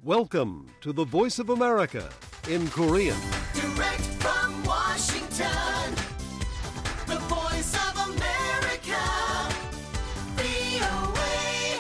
Welcome to the Voice of America in Korean. Direct from Washington, the Voice of America, VOA.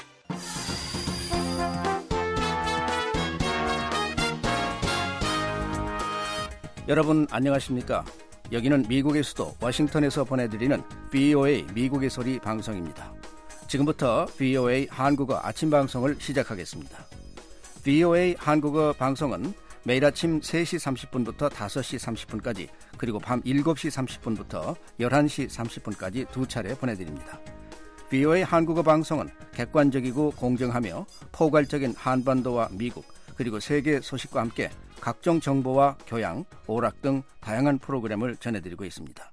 여러분 안녕하십니까? 여기는 미국의 수도 워싱턴에서 보내드리는 VOA 미국의 소리 방송입니다. 지금부터 VOA 한국어 아침 방송을 시작하겠습니다. VOA 한국어 방송은 매일 아침 3시 30분부터 5시 30분까지 그리고 밤 7시 30분부터 11시 30분까지 두 차례 보내드립니다. VOA 한국어 방송은 객관적이고 공정하며 포괄적인 한반도와 미국 그리고 세계 소식과 함께 각종 정보와 교양, 오락 등 다양한 프로그램을 전해드리고 있습니다.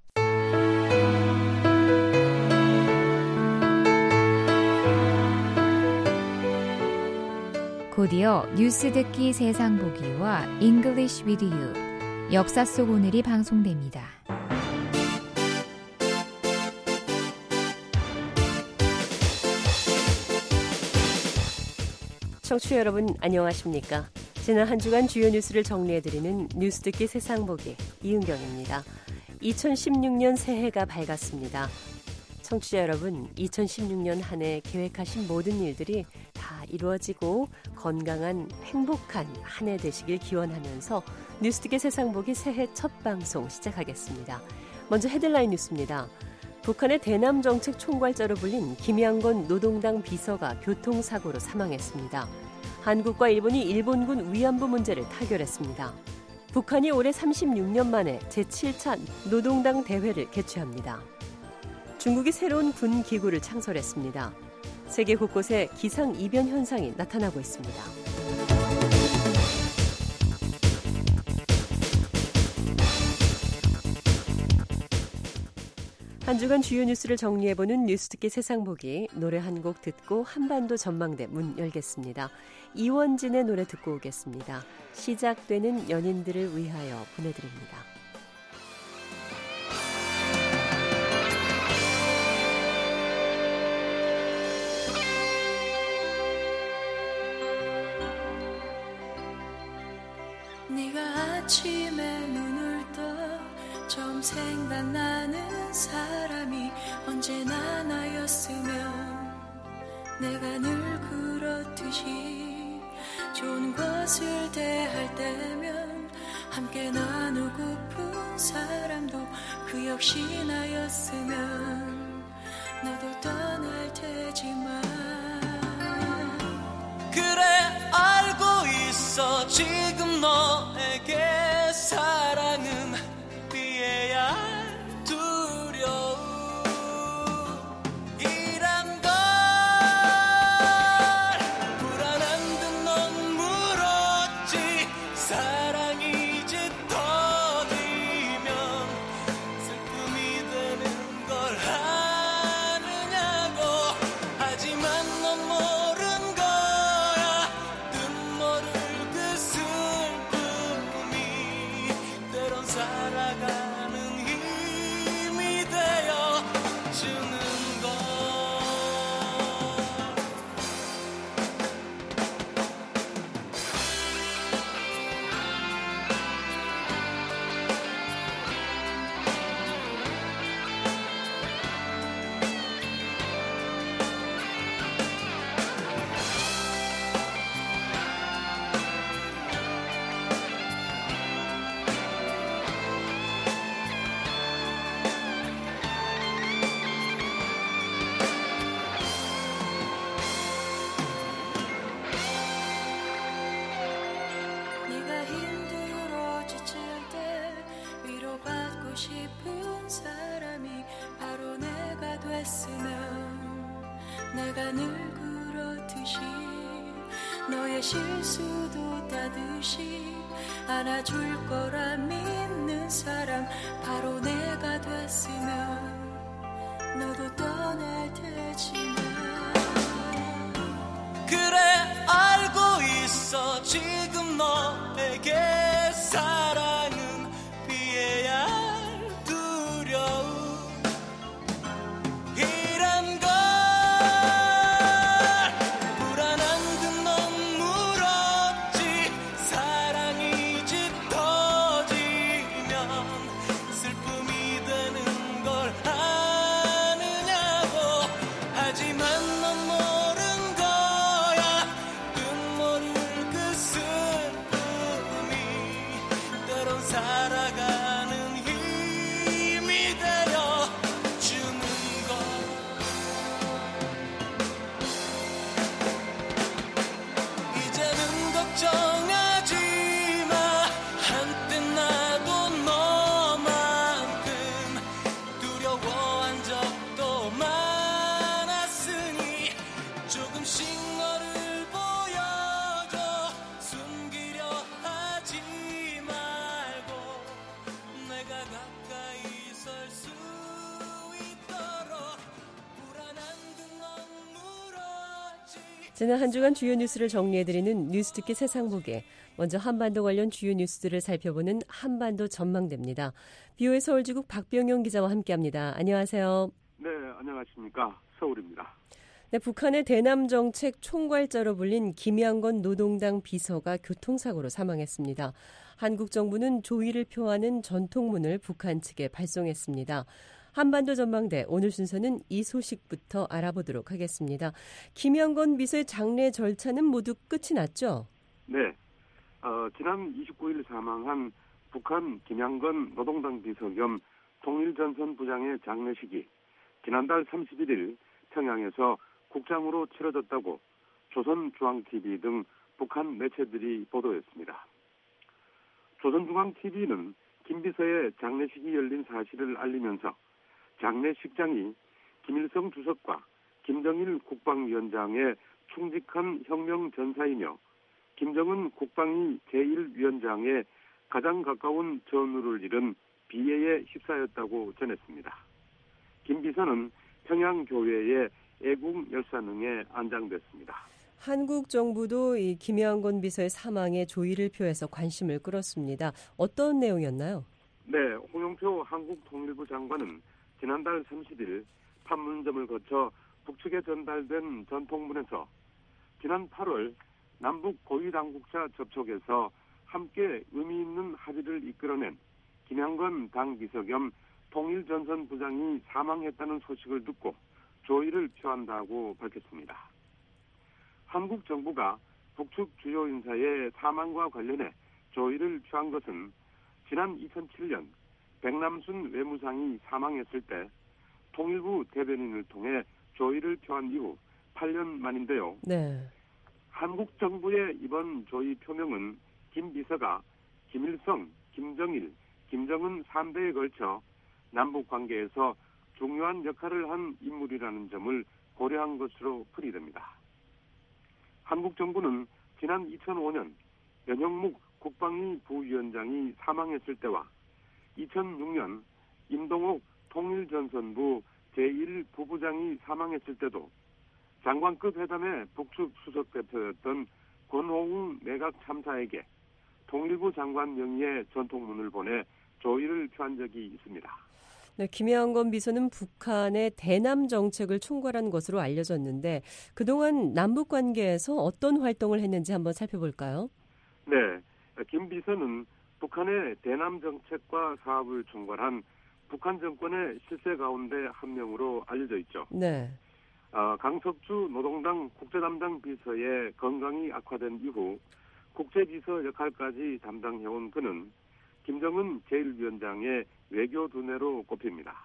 곧이어 뉴스 듣기 세상 보기와 English with you, 역사 속 오늘이 방송됩니다. 청취자 여러분 안녕하십니까? 지난 한 주간 주요 뉴스를 정리해드리는 뉴스 듣기 세상 보기 이은경입니다. 2016년 새해가 밝았습니다. 청취자 여러분, 2016년 한 해 계획하신 모든 일들이 다 이루어지고 건강한 행복한 한 해 되시길 기원하면서 뉴스듣기 세상 보기 새해 첫 방송 시작하겠습니다. 먼저 헤드라인 뉴스입니다. 북한의 대남 정책 총괄자로 불린 김양건 노동당 비서가 교통사고로 사망했습니다. 한국과 일본이 일본군 위안부 문제를 타결했습니다. 북한이 올해 36년 만에 제7차 노동당 대회를 개최합니다. 중국이 새로운 군 기구를 창설했습니다. 세계 곳곳에 기상이변 현상이 나타나고 있습니다. 한 주간 주요 뉴스를 정리해보는 뉴스듣기 세상보기, 노래 한 곡 듣고 한반도 전망대 문 열겠습니다. 이원진의 노래 듣고 오겠습니다. 시작되는 연인들을 위하여 보내드립니다. 네가 아침에 눈을 떠 처음 생각나는 사람이 언제나 나였으면 내가 늘 그렇듯이 좋은 것을 대할 때면 함께 나누고픈 사람도 그 역시 나였으면 너도 떠날 테지만 그래 알고 있어 지금 너에게 사랑은 피해야 할 두려움 이란 걸 불안한 듯 넌 물었지 사랑이 짙어지면 슬픔이 되는 걸 아느냐고 하지만 넌 모른 거야 눈물을 그 슬픔이 때론 살아가는 힘이 되어 주는 걸 네가 힘들어 지칠 때 위로받고 싶은 사람이 바로 내가 됐으면 내가 늘 그렇듯이 너의 실수도 따듯이 안아줄 거라 믿는 사람 바로 내가 됐으면 너도 떠날 테지만 그래 알고 있어 지금 너에게 사랑은 피해야 할 두려움 이란 걸 불안한 듯 넌 물었지 지난 한 주간 주요 뉴스를 정리해드리는 뉴스 듣기 세상 보게. 먼저 한반도 관련 주요 뉴스들을 살펴보는 한반도 전망대입니다. BOA 서울지국 박병용 기자와 함께합니다. 안녕하세요. 네, 안녕하십니까. 서울입니다. 네, 북한의 대남 정책 총괄자로 불린 김양건 노동당 비서가 교통사고로 사망했습니다. 한국 정부는 조의를 표하는 전통문을 북한 측에 발송했습니다. 한반도 전망대 오늘 순서는 이 소식부터 알아보도록 하겠습니다. 김양건 비서의 장례 절차는 모두 끝이 났죠? 네, 지난 29일 사망한 북한 김양건 노동당 비서 겸 통일전선 부장의 장례식이 지난달 31일 평양에서 국장으로 치러졌다고 조선중앙TV 등 북한 매체들이 보도했습니다. 조선중앙TV는 김 비서의 장례식이 열린 사실을 알리면서 장례식장이 김일성 주석과 김정일 국방위원장의 충직한 혁명 전사이며 김정은 국방위 제1위원장의 가장 가까운 전우를 잃은 비애에 휩싸였다고 전했습니다. 김 비서는 평양교회의 애국열사능에 안장됐습니다. 한국 정부도 이 김양건 비서의 사망에 조의를 표해서 관심을 끌었습니다. 어떤 내용이었나요? 네, 홍영표 한국통일부 장관은 지난달 30일 판문점을 거쳐 북측에 전달된 전통문에서 지난 8월 남북 고위당국자 접촉에서 함께 의미 있는 합의를 이끌어낸 김양건 당비서 겸 통일전선 부장이 사망했다는 소식을 듣고 조의를 표한다고 밝혔습니다. 한국 정부가 북측 주요 인사의 사망과 관련해 조의를 표한 것은 지난 2007년 백남순 외무상이 사망했을 때 통일부 대변인을 통해 조의를 표한 이후 8년 만인데요. 네. 한국 정부의 이번 조의 표명은 김 비서가 김일성, 김정일, 김정은 3대에 걸쳐 남북 관계에서 중요한 역할을 한 인물이라는 점을 고려한 것으로 풀이됩니다. 한국 정부는 지난 2005년 연형묵 국방위 부위원장이 사망했을 때와 2006년 임동욱 통일전선부 제1부부장이 사망했을 때도 장관급 회담의 북측 수석 대표였던 권호웅 내각 참사에게 통일부 장관 명의의 전통문을 보내 조의를 표한 적이 있습니다. 네, 김양건 비서는 북한의 대남 정책을 총괄한 것으로 알려졌는데 그동안 남북 관계에서 어떤 활동을 했는지 한번 살펴볼까요? 네, 김 비서는 북한의 대남 정책과 사업을 총괄한 북한 정권의 실세 가운데 한 명으로 알려져 있죠. 네. 강석주 노동당 국제담당 비서의 건강이 악화된 이후 국제비서 역할까지 담당해온 그는 김정은 제1위원장의 외교 두뇌로 꼽힙니다.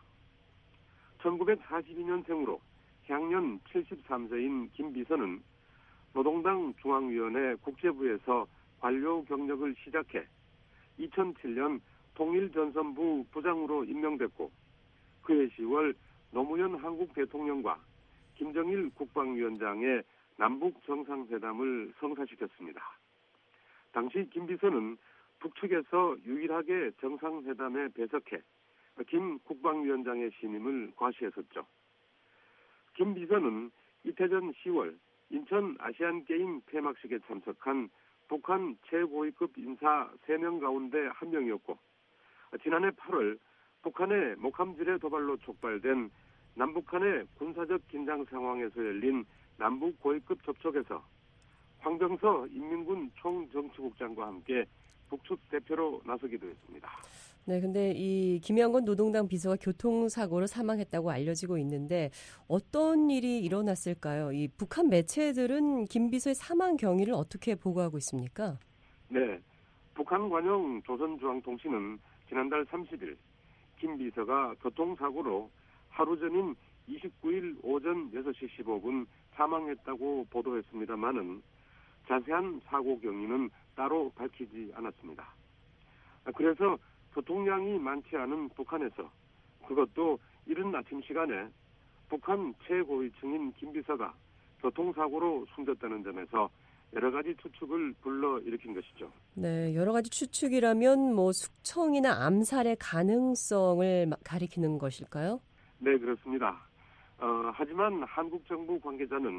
1942년생으로 향년 73세인 김 비서는 노동당 중앙위원회 국제부에서 관료 경력을 시작해 2007년 통일전선부 부장으로 임명됐고 그해 10월 노무현 한국 대통령과 김정일 국방위원장의 남북 정상회담을 성사시켰습니다. 당시 김 비서는 북측에서 유일하게 정상회담에 배석해 김 국방위원장의 신임을 과시했었죠. 김 비서는 이태 전 10월 인천 아시안게임 폐막식에 참석한 북한 최고위급 인사 3명 가운데 한 명이었고 지난해 8월 북한의 목함지뢰 도발로 촉발된 남북한의 군사적 긴장 상황에서 열린 남북 고위급 접촉에서 황병서 인민군 총정치국장과 함께 북측 대표로 나서기도 했습니다. 네, 근데 이 김양건 노동당 비서가 교통사고로 사망했다고 알려지고 있는데 어떤 일이 일어났을까요? 이 북한 매체들은 김 비서의 사망 경위를 어떻게 보고하고 있습니까? 네, 북한 관영 조선중앙통신은 지난달 30일 김 비서가 교통사고로 하루 전인 29일 오전 6시 15분 사망했다고 보도했습니다마는 자세한 사고 경위는 따로 밝히지 않았습니다. 그래서 교통량이 많지 않은 북한에서 그것도 이른 아침 시간에 북한 최고위층인 김 비서가 교통사고로 숨졌다는 점에서 여러 가지 추측을 불러일으킨 것이죠. 네, 여러 가지 추측이라면 뭐 숙청이나 암살의 가능성을 가리키는 것일까요? 네, 그렇습니다. 하지만 한국 정부 관계자는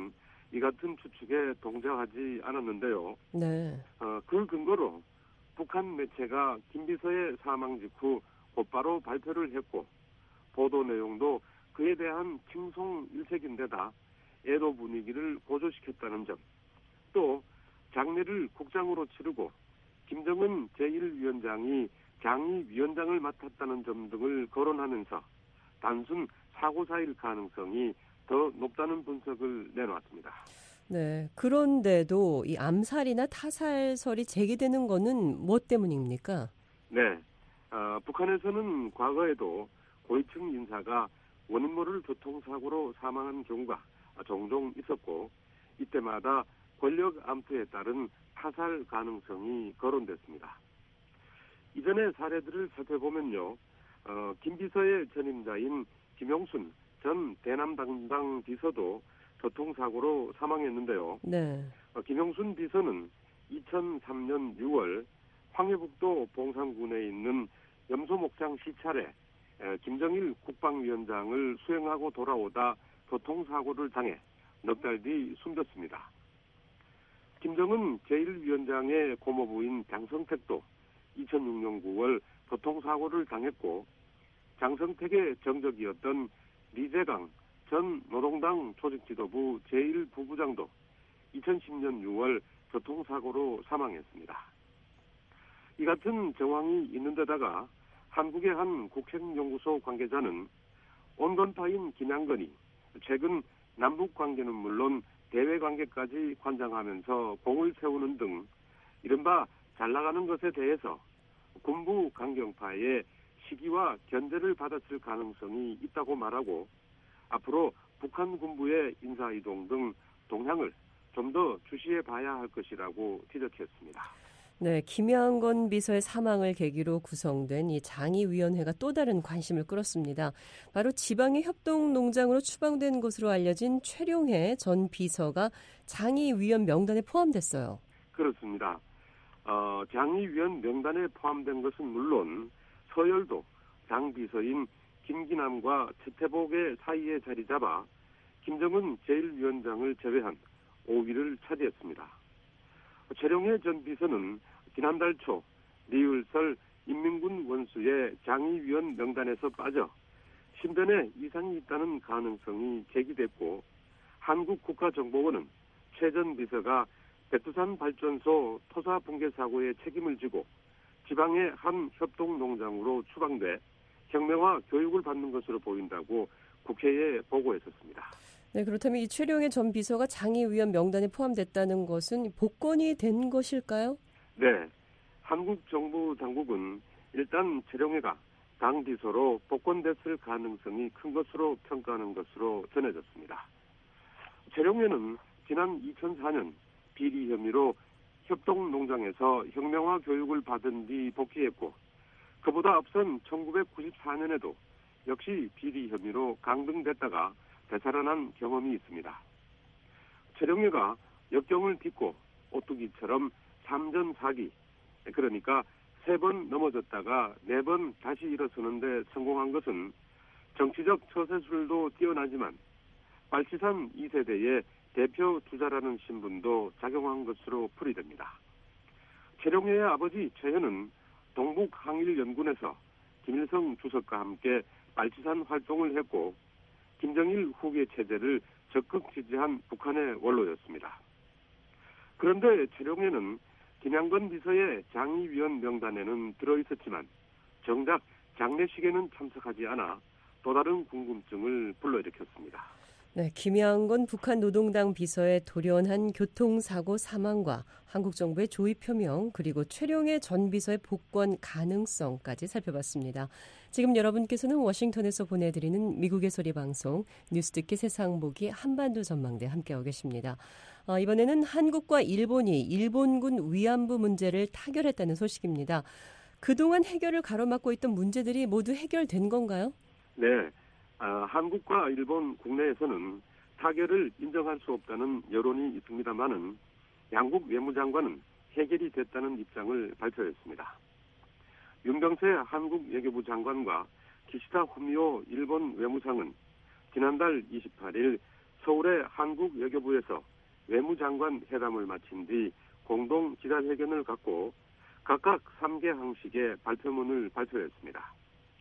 이 같은 추측에 동조하지 않았는데요. 네. 그 근거로 북한 매체가 김 비서의 사망 직후 곧바로 발표를 했고 보도 내용도 그에 대한 칭송일색인데다 애도 분위기를 고조시켰다는 점, 또 장례를 국장으로 치르고 김정은 제1위원장이 장의위원장을 맡았다는 점 등을 거론하면서 단순 사고사일 가능성이 더 높다는 분석을 내놓았습니다. 네. 그런데도 이 암살이나 타살설이 제기되는 거는 뭐 때문입니까? 네. 북한에서는 과거에도 고위층 인사가 원인 모를 교통사고로 사망한 경우가 종종 있었고 이때마다 권력 암투에 따른 타살 가능성이 거론됐습니다. 이전의 사례들을 살펴보면요. 김 비서의 전임자인 김용순 전 대남 담당 비서도 교통사고로 사망했는데요. 네. 김용순 비서는 2003년 6월 황해북도 봉산군에 있는 염소목장 시찰에 김정일 국방위원장을 수행하고 돌아오다 교통사고를 당해 넉 달 뒤 숨졌습니다. 김정은 제1위원장의 고모부인 장성택도 2006년 9월 교통사고를 당했고 장성택의 정적이었던 리재강 전 노동당 조직지도부 제1부부장도 2010년 6월 교통사고로 사망했습니다. 이 같은 정황이 있는 데다가 한국의 한 국책연구소 관계자는 온건파인 김양건이 최근 남북관계는 물론 대외관계까지 관장하면서 공을 세우는 등 이른바 잘나가는 것에 대해서 군부 강경파의 시기와 견제를 받았을 가능성이 있다고 말하고 앞으로 북한 군부의 인사이동 등 동향을 좀 더 주시해 봐야 할 것이라고 지적했습니다. 네, 김양건 비서의 사망을 계기로 구성된 이 장의위원회가 또 다른 관심을 끌었습니다. 바로 지방의 협동농장으로 추방된 것으로 알려진 최룡해 전 비서가 장의위원 명단에 포함됐어요. 그렇습니다. 장의위원 명단에 포함된 것은 물론 서열도 장 비서인 김기남과 최태복의 사이에 자리 잡아 김정은 제1위원장을 제외한 5위를 차지했습니다. 최룡해 전 비서는 지난달 초 리을설 인민군 원수의 장의위원 명단에서 빠져 신변에 이상이 있다는 가능성이 제기됐고 한국국가정보원은 최 전 비서가 백두산 발전소 토사 붕괴 사고의 책임을 지고 지방의 한 협동농장으로 추방돼 혁명화 교육을 받는 것으로 보인다고 국회에 보고했었습니다. 네, 그렇다면 이 최룡해 전 비서가 장의위원 명단에 포함됐다는 것은 복권이 된 것일까요? 네, 한국 정부 당국은 일단 최룡해가 당 비서로 복권됐을 가능성이 큰 것으로 평가하는 것으로 전해졌습니다. 최룡해는 지난 2004년 비리 혐의로 협동농장에서 혁명화 교육을 받은 뒤 복귀했고 그보다 앞선 1994년에도 역시 비리 혐의로 강등됐다가 되살아난 경험이 있습니다. 최룡해가 역경을 딛고 오뚜기처럼 3전 4기, 그러니까 3번 넘어졌다가 4번 다시 일어서는 데 성공한 것은 정치적 처세술도 뛰어나지만 빨치산 2세대의 대표 주자라는 신분도 작용한 것으로 풀이됩니다. 최룡해의 아버지 최현은 동북항일연군에서 김일성 주석과 함께 빨치산 활동을 했고 김정일 후계 체제를 적극 지지한 북한의 원로였습니다. 그런데 최룡해는 김양건 비서의 장의위원 명단에는 들어있었지만 정작 장례식에는 참석하지 않아 또 다른 궁금증을 불러일으켰습니다. 네, 김양건 북한 노동당 비서의 돌연한 교통사고 사망과 한국 정부의 조의 표명 그리고 최룡해 전 비서의 복권 가능성까지 살펴봤습니다. 지금 여러분께서는 워싱턴에서 보내드리는 미국의 소리 방송 뉴스 듣기 세상 보기 한반도 전망대 함께하고 계십니다. 이번에는 한국과 일본이 일본군 위안부 문제를 타결했다는 소식입니다. 그동안 해결을 가로막고 있던 문제들이 모두 해결된 건가요? 네. 한국과 일본 국내에서는 타결을 인정할 수 없다는 여론이 있습니다마는 양국 외무장관은 해결이 됐다는 입장을 발표했습니다. 윤병세 한국 외교부 장관과 기시다 후미오 일본 외무상은 지난달 28일 서울의 한국 외교부에서 외무장관 회담을 마친 뒤 공동 기자회견을 갖고 각각 3개 항식의 발표문을 발표했습니다.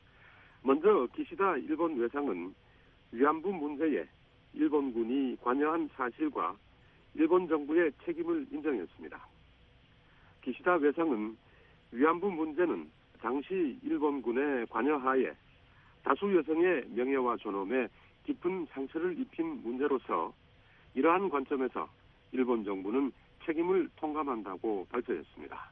먼저 기시다 일본 외상은 위안부 문제에 일본군이 관여한 사실과 일본 정부의 책임을 인정했습니다. 기시다 외상은 위안부 문제는 당시 일본군의 관여하에 다수 여성의 명예와 존엄에 깊은 상처를 입힌 문제로서 이러한 관점에서 일본 정부는 책임을 통감한다고 발표했습니다.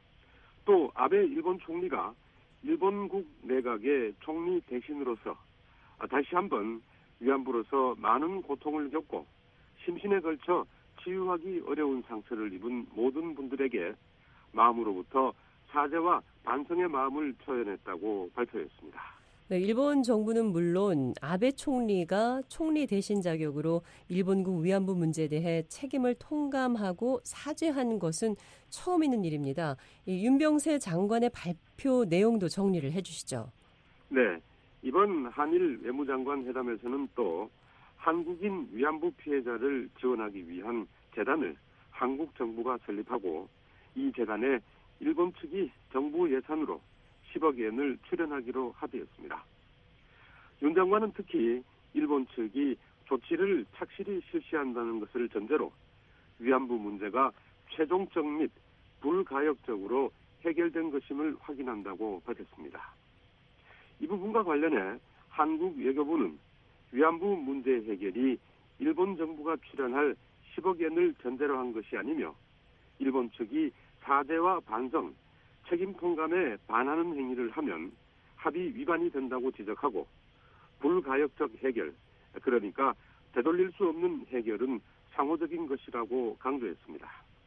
또 아베 일본 총리가 일본국 내각의 총리 대신으로서 다시 한번 위안부로서 많은 고통을 겪고 심신에 걸쳐 치유하기 어려운 상처를 입은 모든 분들에게 마음으로부터 사죄와 반성의 마음을 표현했다고 발표했습니다. 네, 일본 정부는 물론 아베 총리가 총리 대신 자격으로 일본국 위안부 문제에 대해 책임을 통감하고 사죄한 것은 처음 있는 일입니다. 이 윤병세 장관의 발표 내용도 정리를 해주시죠. 네, 이번 한일 외무장관 회담에서는 또 한국인 위안부 피해자를 지원하기 위한 재단을 한국 정부가 설립하고 이 재단에 일본 측이 정부 예산으로 10억 엔을 출연하기로 합의했습니다. 윤 장관은 특히 일본 측이 조치를 착실히 실시한다는 것을 전제로 위안부 문제가 최종적 및 불가역적으로 해결된 것임을 확인한다고 밝혔습니다. 이 부분과 관련해 한국 외교부는 위안부 문제 해결이 일본 정부가 출연할 10억 엔을 전제로 한 것이 아니며 일본 측이 사죄와 반성, 책임 통감에 반하는 행위를 하면 합의 위반이 된다고 지적하고 불가역적 해결, 그러니까 되돌릴 수 없는 해결은 상호적인 것이라고 강조했습니다.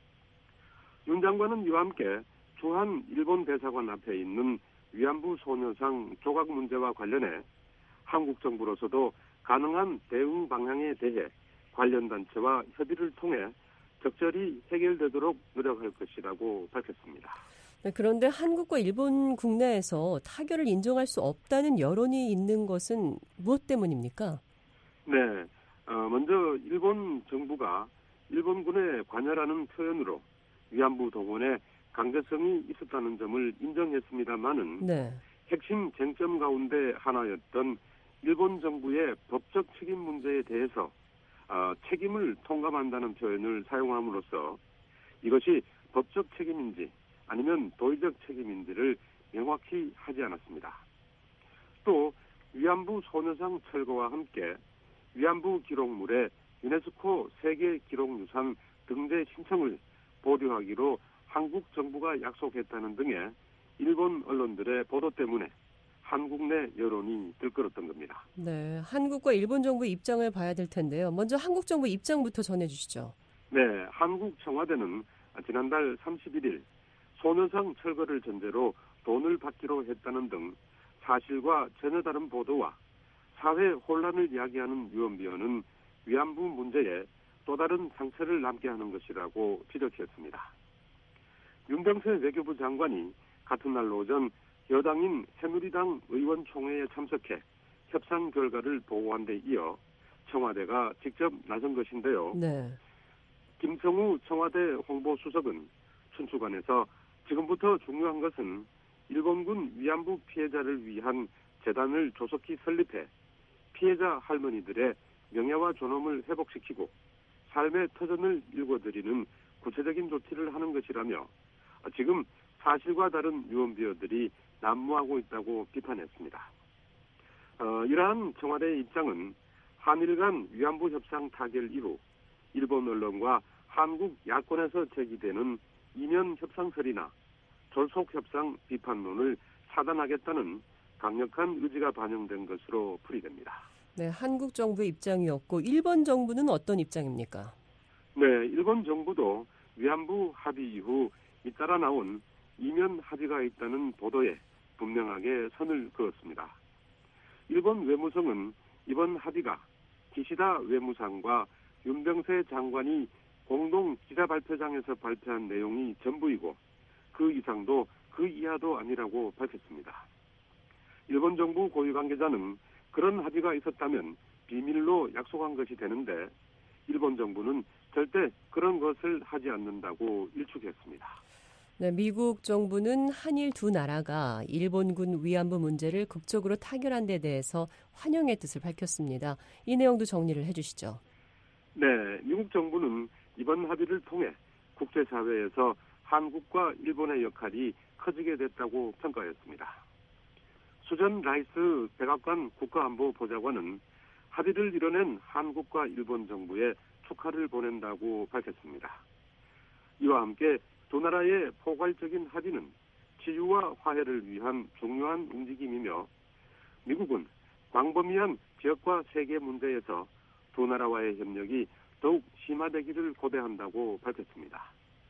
윤 장관은 이와 함께 주한 일본 대사관 앞에 있는 위안부 소녀상 조각 문제와 관련해 한국 정부로서도 가능한 대응 방향에 대해 관련 단체와 협의를 통해 적절히 해결되도록 노력할 것이라고 밝혔습니다. 네, 그런데 한국과 일본 국내에서 타결을 인정할 수 없다는 여론이 있는 것은 무엇 때문입니까? 네, 먼저 일본 정부가 일본군의 관여라는 표현으로 위안부 동원에 강제성이 있었다는 점을 인정했습니다마는 네. 핵심 쟁점 가운데 하나였던 일본 정부의 법적 책임 문제에 대해서 책임을 통감한다는 표현을 사용함으로써 이것이 법적 책임인지 아니면 도의적 책임인지를 명확히 하지 않았습니다. 또 위안부 소녀상 철거와 함께 위안부 기록물의 유네스코 세계기록유산 등재 신청을 보류하기로 한국 정부가 약속했다는 등의 일본 언론들의 보도 때문에 한국 내 여론이 들끓었던 겁니다. 네, 한국과 일본 정부의 입장을 봐야 될 텐데요. 먼저 한국 정부 입장부터 전해주시죠. 네, 한국 청와대는 지난달 31일 소녀상 철거를 전제로 돈을 받기로 했다는 등 사실과 전혀 다른 보도와 사회 혼란을 이야기하는 유언비어는 위안부 문제에 또 다른 상처를 남게 하는 것이라고 지적했습니다. 윤병세 외교부 장관이 같은 날 오전 여당인 새누리당 의원총회에 참석해 협상 결과를 보고한 데 이어 청와대가 직접 나선 것인데요. 네. 김성우 청와대 홍보수석은 춘추관에서 지금부터 중요한 것은 일본군 위안부 피해자를 위한 재단을 조속히 설립해 피해자 할머니들의 명예와 존엄을 회복시키고 삶의 터전을 일궈드리는 구체적인 조치를 하는 것이라며 지금 사실과 다른 유언비어들이 난무하고 있다고 비판했습니다. 이러한 청와대의 입장은 한일 간 위안부 협상 타결 이후 일본 언론과 한국 야권에서 제기되는 이면 협상설이나 졸속 협상 비판론을 차단하겠다는 강력한 의지가 반영된 것으로 풀이됩니다. 네, 한국 정부의 입장이었고 일본 정부는 어떤 입장입니까? 네, 일본 정부도 위안부 합의 이후 잇따라 나온 이면 합의가 있다는 보도에 분명하게 선을 그었습니다. 일본 외무성은 이번 합의가 기시다 외무상과 윤병세 장관이 공동 기자발표장에서 발표한 내용이 전부이고 그 이상도 그 이하도 아니라고 밝혔습니다. 일본 정부 고위 관계자는 그런 합의가 있었다면 비밀로 약속한 것이 되는데 일본 정부는 절대 그런 것을 하지 않는다고 일축했습니다. 네, 미국 정부는 한일 두 나라가 일본군 위안부 문제를 극적으로 타결한 데 대해서 환영의 뜻을 밝혔습니다. 이 내용도 정리를 해주시죠. 네, 미국 정부는 이번 합의를 통해 국제사회에서 한국과 일본의 역할이 커지게 됐다고 평가했습니다. 수전 라이스 백악관 국가안보보좌관은 합의를 이뤄낸 한국과 일본 정부에 축하를 보낸다고 밝혔습니다. 이와 함께 두 나라의 포괄적인 합의는 치유와 화해를 위한 중요한 움직임이며 미국은 광범위한 지역과 세계 문제에서 두 나라와의 협력이 더욱 심화되기를 고대한다고 밝혔습니다.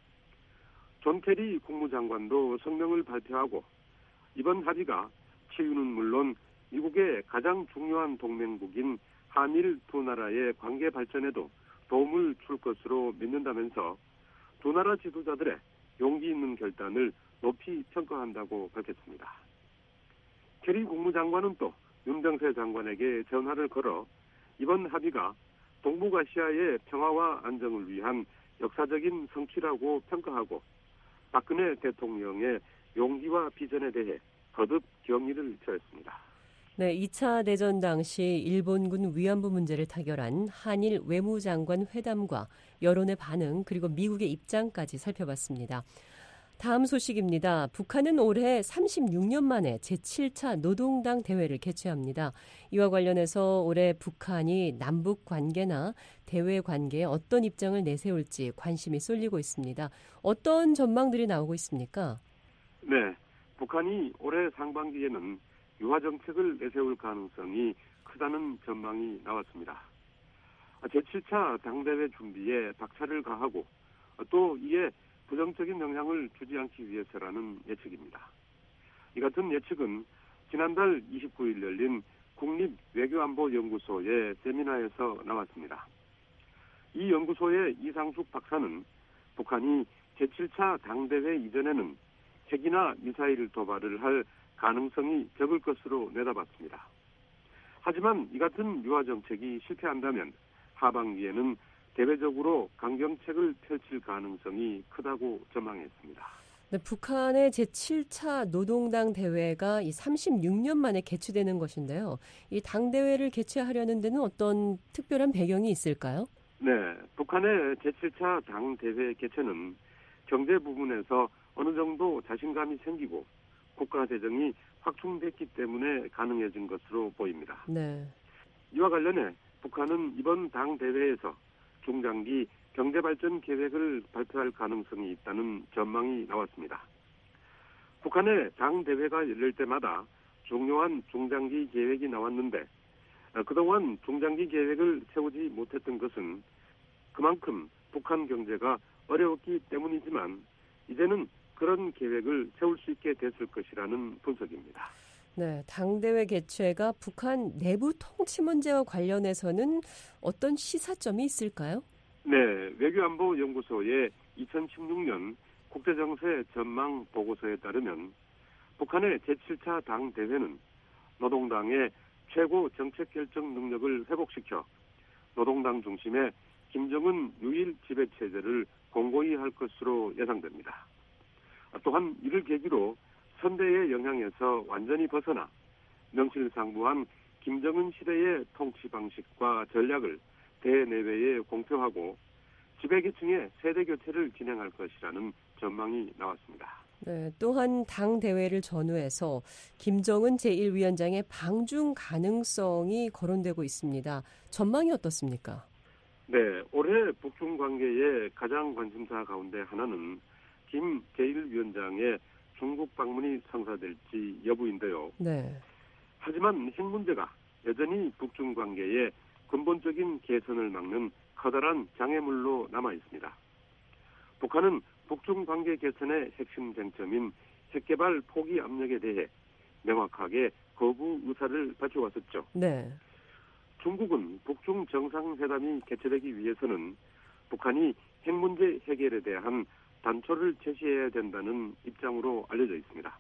존 케리 국무장관도 성명을 발표하고 이번 합의가 치유는 물론 미국의 가장 중요한 동맹국인 한일 두 나라의 관계 발전에도 도움을 줄 것으로 믿는다면서 두 나라 지도자들의 용기 있는 결단을 높이 평가한다고 밝혔습니다. 케리 국무장관은 또 윤병세 장관에게 전화를 걸어 이번 합의가 동북아시아의 평화와 안정을 위한 역사적인 성취라고 평가하고 박근혜 대통령의 용기와 비전에 대해 거듭 경의를 표했습니다. 네, 2차 대전 당시 일본군 위안부 문제를 타결한 한일 외무장관 회담과 여론의 반응 그리고 미국의 입장까지 살펴봤습니다. 다음 소식입니다. 북한은 올해 36년 만에 제7차 노동당 대회를 개최합니다. 이와 관련해서 올해 북한이 남북 관계나 대외 관계에 어떤 입장을 내세울지 관심이 쏠리고 있습니다. 어떤 전망들이 나오고 있습니까? 네, 북한이 올해 상반기에는 유화 정책을 내세울 가능성이 크다는 전망이 나왔습니다. 제7차 당대회 준비에 박차를 가하고 또 이에 부정적인 영향을 주지 않기 위해서라는 예측입니다. 이 같은 예측은 지난달 29일 열린 국립외교안보연구소의 세미나에서 나왔습니다. 이 연구소의 이상숙 박사는 북한이 제7차 당대회 이전에는 핵이나 미사일 도발을 할 가능성이 적을 것으로 내다봤습니다. 하지만 이 같은 유화 정책이 실패한다면 하반기에는 대외적으로 강경책을 펼칠 가능성이 크다고 전망했습니다. 네, 북한의 제7차 노동당 대회가 이 36년 만에 개최되는 것인데요. 이 당대회를 개최하려는 데는 어떤 특별한 배경이 있을까요? 네, 북한의 제7차 당대회 개최는 경제 부분에서 어느 정도 자신감이 생기고 국가 재정이 확충됐기 때문에 가능해진 것으로 보입니다. 네. 이와 관련해 북한은 이번 당대회에서 중장기 경제발전 계획을 발표할 가능성이 있다는 전망이 나왔습니다. 북한의 당대회가 열릴 때마다 중요한 중장기 계획이 나왔는데 그동안 중장기 계획을 세우지 못했던 것은 그만큼 북한 경제가 어려웠기 때문이지만 이제는 그런 계획을 세울 수 있게 됐을 것이라는 분석입니다. 네, 당대회 개최가 북한 내부 통치 문제와 관련해서는 어떤 시사점이 있을까요? 네, 외교안보연구소의 2016년 국제정세 전망 보고서에 따르면 북한의 제7차 당대회는 노동당의 최고 정책 결정 능력을 회복시켜 노동당 중심의 김정은 유일 지배체제를 공고히 할 것으로 예상됩니다. 또한 이를 계기로 선대의 영향에서 완전히 벗어나 명실상부한 김정은 시대의 통치 방식과 전략을 대내외에 공표하고 지배계층의 세대교체를 진행할 것이라는 전망이 나왔습니다. 네, 또한 당대회를 전후해서 김정은 제1위원장의 방중 가능성이 거론되고 있습니다. 전망이 어떻습니까? 네, 올해 북중 관계의 가장 관심사 가운데 하나는 김 제1위원장의 중국 방문이 성사될지 여부인데요. 네. 하지만 핵 문제가 여전히 북중 관계의 근본적인 개선을 막는 커다란 장애물로 남아 있습니다. 북한은 북중 관계 개선의 핵심 쟁점인 핵개발 포기 압력에 대해 명확하게 거부 의사를 밝혀왔었죠. 네. 중국은 북중 정상회담이 개최되기 위해서는 북한이 핵 문제 해결에 대한 단초를 제시해야 된다는 입장으로 알려져 있습니다.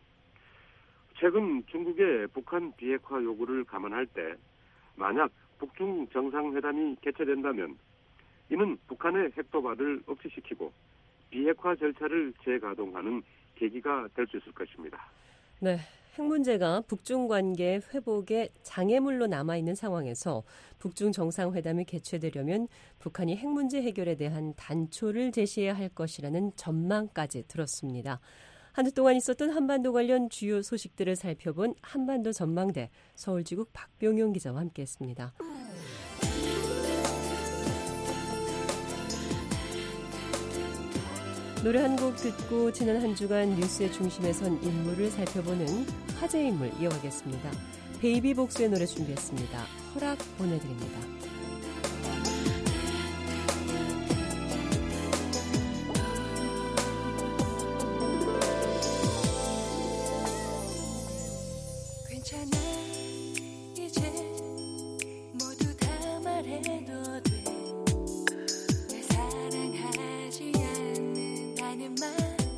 최근 중국의 북한 비핵화 요구를 감안할 때 만약 북중 정상회담이 개최된다면 이는 북한의 핵 도발을 억제시키고 비핵화 절차를 재가동하는 계기가 될 수 있을 것입니다. 네, 핵 문제가 북중 관계 회복의 장애물로 남아있는 상황에서 북중 정상회담이 개최되려면 북한이 핵 문제 해결에 대한 단초를 제시해야 할 것이라는 전망까지 들었습니다. 한 주 동안 있었던 한반도 관련 주요 소식들을 살펴본 한반도 전망대 서울지국 박병용 기자와 함께했습니다. 노래 한 곡 듣고 지난 한 주간 뉴스의 중심에 선 인물을 살펴보는 화제 인물 이어가겠습니다. 베이비복스의 노래 준비했습니다. 허락 보내드립니다. 괜찮아 이제 모두 다 말해도 돼 날 사랑하지 않는 나는 말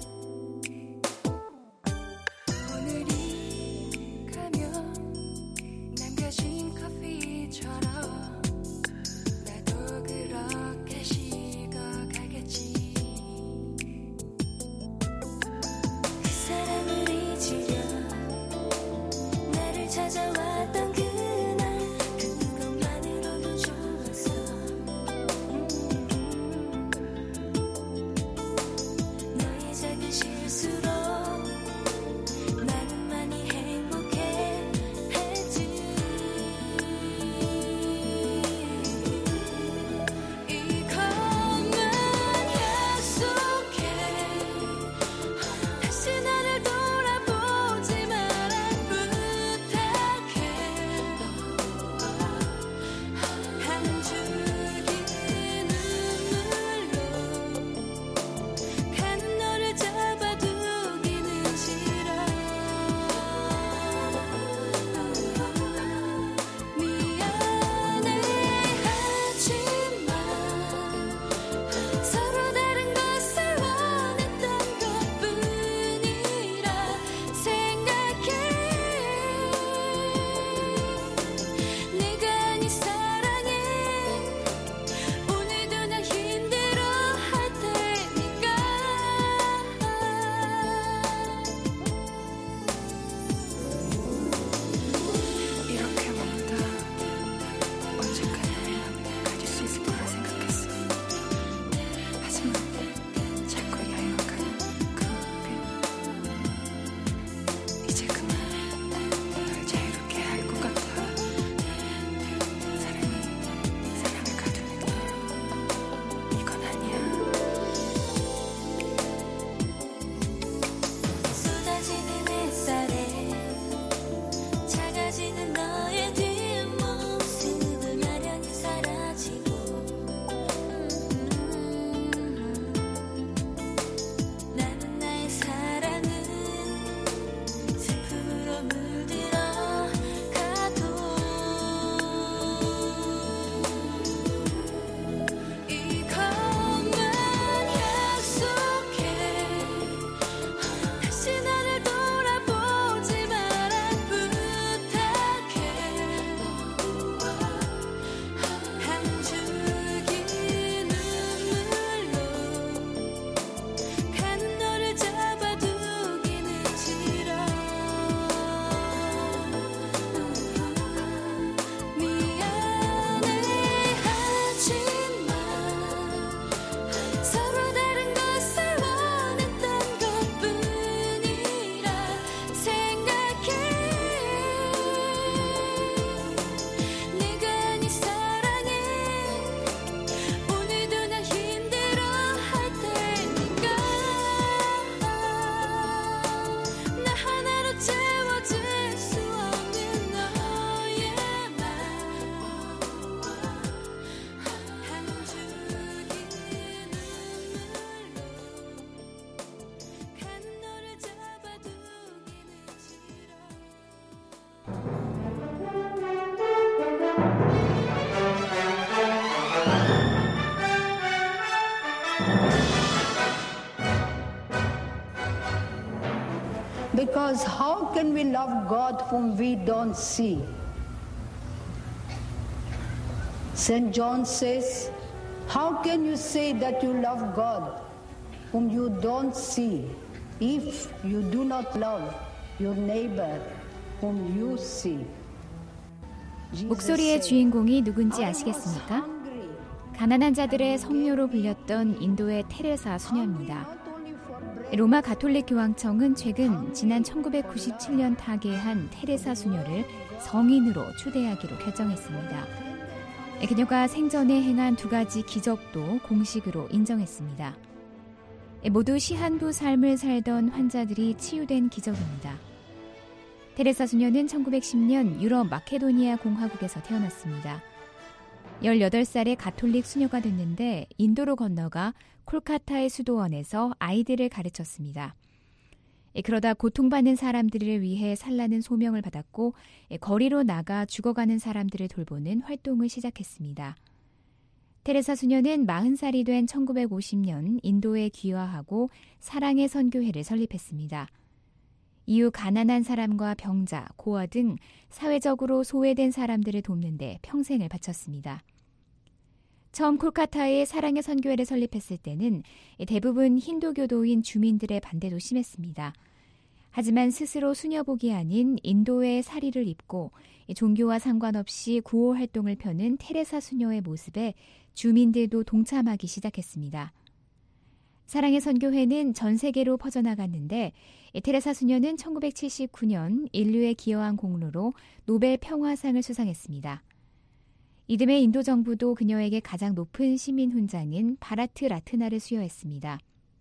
오늘이 가면 남겨진 커피처럼 나도 그렇게 식어가겠지 그 사람을 잊으려 나를 찾아왔던 그날 그것만으로도 좋았어 너의 작은 실수로 나는 많이 행복해했지 이것만 약속해 다시 나를 돌아보지 마라 부탁해 한 줄기 눈물로 가는 너를 잡아두기는 싫어 미안해 하지만 서로 다른 것을 원했던 것뿐이라 생각해 내가 네 사랑해 오늘도 날 힘들어할 테니까 이렇게 머무다 언젠가는 가질 수 있을 거라 생각했어 하지만 자꾸 여행을 가는 그 눈빛 이제 그만 널 자유롭게 할 것 같아 사랑을 가두는 게 이건 아니야 쏟아지는 햇살에 작아지는 너의 뒷모습은 아련히 사라지고 나는 나의 사랑은 슬픔으로 물들어 가도 이것만 약속해 다시 나를 돌아보지 마라 부탁해 한 줄기 눈물로 가는 너를 잡아두기는 싫어 미안해 하지만 서로 다른 것을 원했던 것뿐이라 생각해 내가 네 사랑해 오늘도 날 힘들어할 테니까 나 하나로 채워질 수 없는 너의 말 한 줄기 눈물로 가는 너를 잡아두기는 싫어 Because how can we love God whom we don't see? St. John says, How can you say that you love God whom you don't see if you do not love your neighbor whom you see? 목소리의 주인공이 누군지 아시겠습니까? 가난한 자들의 성녀로 불렸던 인도의 테레사 수녀입니다. 로마 가톨릭 교황청은 최근 지난 1997년 타계한 테레사 수녀를 성인으로 추대하기로 결정했습니다. 그녀가 생전에 행한 2가지 기적도 공식으로 인정했습니다. 모두 시한부 삶을 살던 환자들이 치유된 기적입니다. 테레사 수녀는 1910년 유럽 마케도니아 공화국에서 태어났습니다. 18살에 가톨릭 수녀가 됐는데 인도로 건너가 콜카타의 수도원에서 아이들을 가르쳤습니다. 그러다 고통받는 사람들을 위해 살라는 소명을 받았고 거리로 나가 죽어가는 사람들을 돌보는 활동을 시작했습니다. 테레사 수녀는 40살이 된 1950년 인도에 귀화하고 사랑의 선교회를 설립했습니다. 이후 가난한 사람과 병자, 고아 등 사회적으로 소외된 사람들을 돕는 데 평생을 바쳤습니다. 처음 콜카타에 사랑의 선교회를 설립했을 때는 대부분 힌두교도인 주민들의 반대도 심했습니다. 하지만 스스로 수녀복이 아닌 인도의 사리를 입고 종교와 상관없이 구호 활동을 펴는 테레사 수녀의 모습에 주민들도 동참하기 시작했습니다. 사랑의 선교회는 전 세계로 퍼져나갔는데 테레사 수녀는 1979년 인류에 기여한 공로로 노벨 평화상을 수상했습니다. 이듬해 인도 정부도 그녀에게 가장 높은 시민 훈장인 바라트 라트나를 수여했습니다.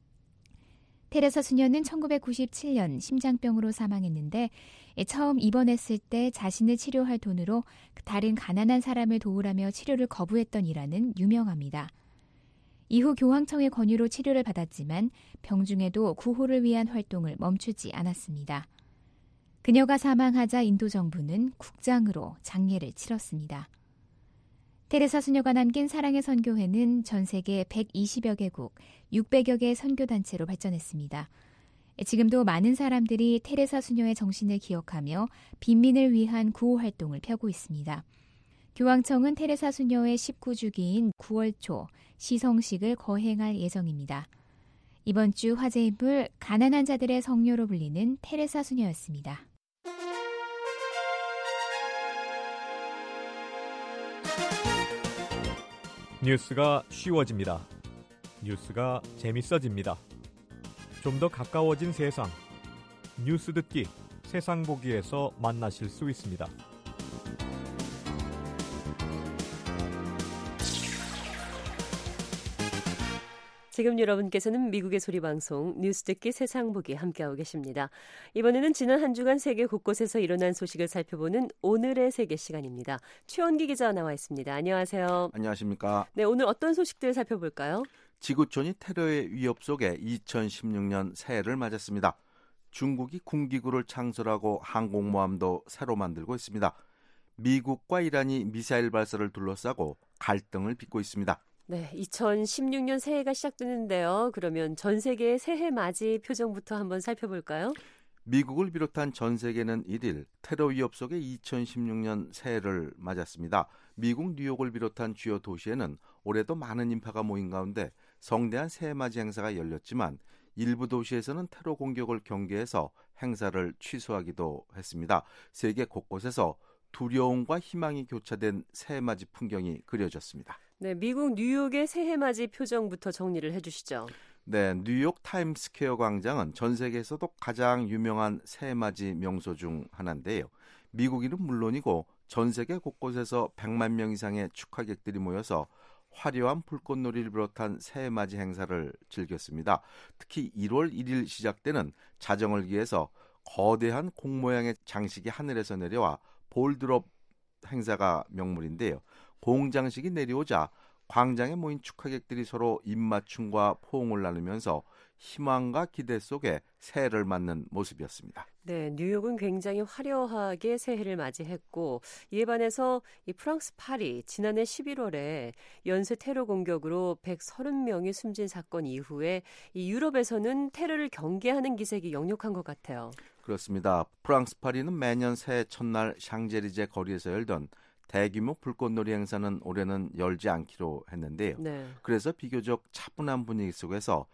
테레사 수녀는 1997년 심장병으로 사망했는데 처음 입원했을 때 자신을 치료할 돈으로 다른 가난한 사람을 도우라며 치료를 거부했던 일화는 유명합니다. 이후 교황청의 권유로 치료를 받았지만 병중에도 구호를 위한 활동을 멈추지 않았습니다. 그녀가 사망하자 인도 정부는 국장으로 장례를 치렀습니다. 테레사 수녀가 남긴 사랑의 선교회는 전 세계 120여 개국, 600여 개의 선교단체로 발전했습니다. 지금도 많은 사람들이 테레사 수녀의 정신을 기억하며 빈민을 위한 구호 활동을 펴고 있습니다. 교황청은 테레사 수녀의 19주기인 9월 초 시성식을 거행할 예정입니다. 이번 주 화제 인물 가난한 자들의 성녀로 불리는 테레사 수녀였습니다. 뉴스가 쉬워집니다. 뉴스가 재밌어집니다. 좀 더 가까워진 세상. 뉴스 듣기 세상 보기에서 만나실 수 있습니다. 지금 여러분께서는 미국의 소리방송 뉴스 듣기 세상 보기 함께하고 계십니다. 이번에는 지난 한 주간 세계 곳곳에서 일어난 소식을 살펴보는 오늘의 세계 시간입니다. 최원기 기자 나와 있습니다. 안녕하세요. 안녕하십니까. 네, 오늘 어떤 소식들 살펴볼까요? 지구촌이 테러의 위협 속에 2016년 새해를 맞았습니다. 중국이 군기구를 창설하고 항공모함도 새로 만들고 있습니다. 미국과 이란이 미사일 발사를 둘러싸고 갈등을 빚고 있습니다. 네, 2016년 새해가 시작되는데요. 그러면 전 세계의 새해 맞이 표정부터 한번 살펴볼까요? 미국을 비롯한 전 세계는 1일 테러 위협 속에 2016년 새해를 맞았습니다. 미국 뉴욕을 비롯한 주요 도시에는 올해도 많은 인파가 모인 가운데 성대한 새해 맞이 행사가 열렸지만 일부 도시에서는 테러 공격을 경계해서 행사를 취소하기도 했습니다. 세계 곳곳에서 두려움과 희망이 교차된 새해 맞이 풍경이 그려졌습니다. 네, 미국 뉴욕의 새해 맞이 표정부터 정리를 해주시죠. 네, 뉴욕 타임스퀘어 광장은 전 세계에서도 가장 유명한 새해 맞이 명소 중 하나인데요. 미국인은 물론이고 전 세계 곳곳에서 100만 명 이상의 축하객들이 모여서 화려한 불꽃놀이를 비롯한 새해 맞이 행사를 즐겼습니다. 특히 1월 1일 시작되는 자정을 기해서 거대한 공 모양의 장식이 하늘에서 내려와 볼드롭 행사가 명물인데요. 공장식이 내려오자 광장에 모인 축하객들이 서로 입맞춤과 포옹을 나누면서 희망과 기대 속에 새해를 맞는 모습이었습니다. 네, 뉴욕은 굉장히 화려하게 새해를 맞이했고 이에 반해서 이 프랑스 파리 지난해 11월에 연쇄 테러 공격으로 130명이 숨진 사건 이후에 이 유럽에서는 테러를 경계하는 기색이 역력한 것 같아요. 그렇습니다. 프랑스 파리는 매년 새해 첫날 샹젤리제 거리에서 열던 대규모 불꽃놀이 행사는 올해는 열지 않기로 했는데요. 네. 그래서 비교적 차분한 분위기 속에서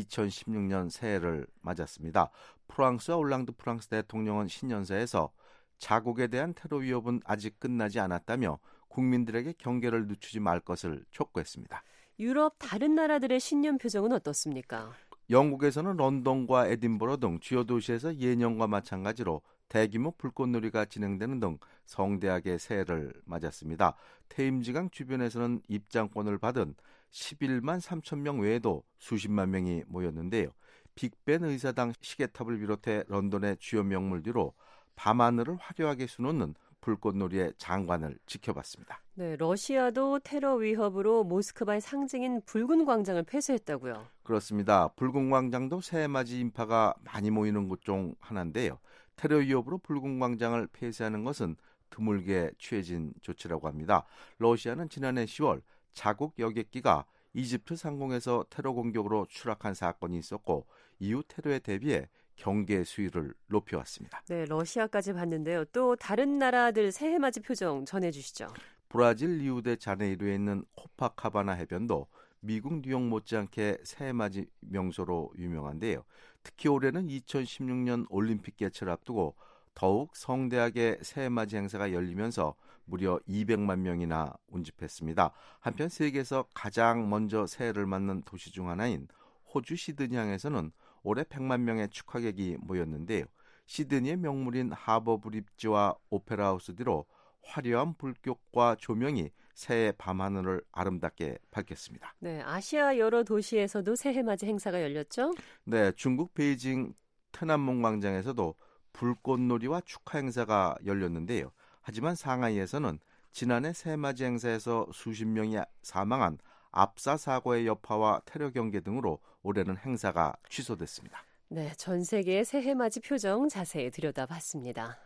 2016년 새해를 맞았습니다. 프랑스와 올랑드 프랑스 대통령은 신년사에서 자국에 대한 테러 위협은 아직 끝나지 않았다며 국민들에게 경계를 늦추지 말 것을 촉구했습니다. 유럽 다른 나라들의 신년 표정은 어떻습니까? 영국에서는 런던과 에딘버러 등 주요 도시에서 예년과 마찬가지로 대규모 불꽃놀이가 진행되는 등 성대하게 새해를 맞았습니다. 테임즈강 주변에서는 입장권을 받은 11만 3천 명 외에도 수십만 명이 모였는데요. 빅벤 의사당 시계탑을 비롯해 런던의 주요 명물뒤로 밤하늘을 화려하게 수놓는 불꽃놀이의 장관을 지켜봤습니다. 네, 러시아도 테러 위협으로 모스크바의 상징인 붉은 광장을 폐쇄했다고요. 그렇습니다. 붉은 광장도 새해맞이 인파가 많이 모이는 곳 중 하나인데요. 테러 위협으로 붉은 광장을 폐쇄하는 것은 드물게 취해진 조치라고 합니다. 러시아는 지난해 10월 자국 여객기가 이집트 상공에서 테러 공격으로 추락한 사건이 있었고 이후 테러에 대비해 경계 수위를 높여왔습니다. 네, 러시아까지 봤는데요. 또 다른 나라들 새해 맞이 표정 전해주시죠. 브라질 리우데 자네이루에 있는 코파카바나 해변도 미국 뉴욕 못지않게 새해 맞이 명소로 유명한데요. 특히 올해는 2016년 올림픽 개최를 앞두고 더욱 성대하게 새해 맞이 행사가 열리면서 무려 200만 명이나 운집했습니다. 한편 세계에서 가장 먼저 새해를 맞는 도시 중 하나인 호주 시드니항에서는 올해 100만 명의 축하객이 모였는데요. 시드니의 명물인 하버 브릿지와 오페라 하우스 뒤로 화려한 불꽃과 조명이 새해 밤하늘을 아름답게 밝혔습니다. 네, 아시아 여러 도시에서도 새해 맞이 행사가 열렸죠? 네, 중국 베이징 테난몽 광장에서도 불꽃놀이와 축하 행사가 열렸는데요. 하지만 상하이에서는 지난해 새해맞이 행사에서 수십 명이 사망한 압사 사고의 여파와 테러 경계 등으로 올해는 행사가 취소됐습니다. 네, 전 세계의 새해 맞이 표정 자세히 들여다봤습니다.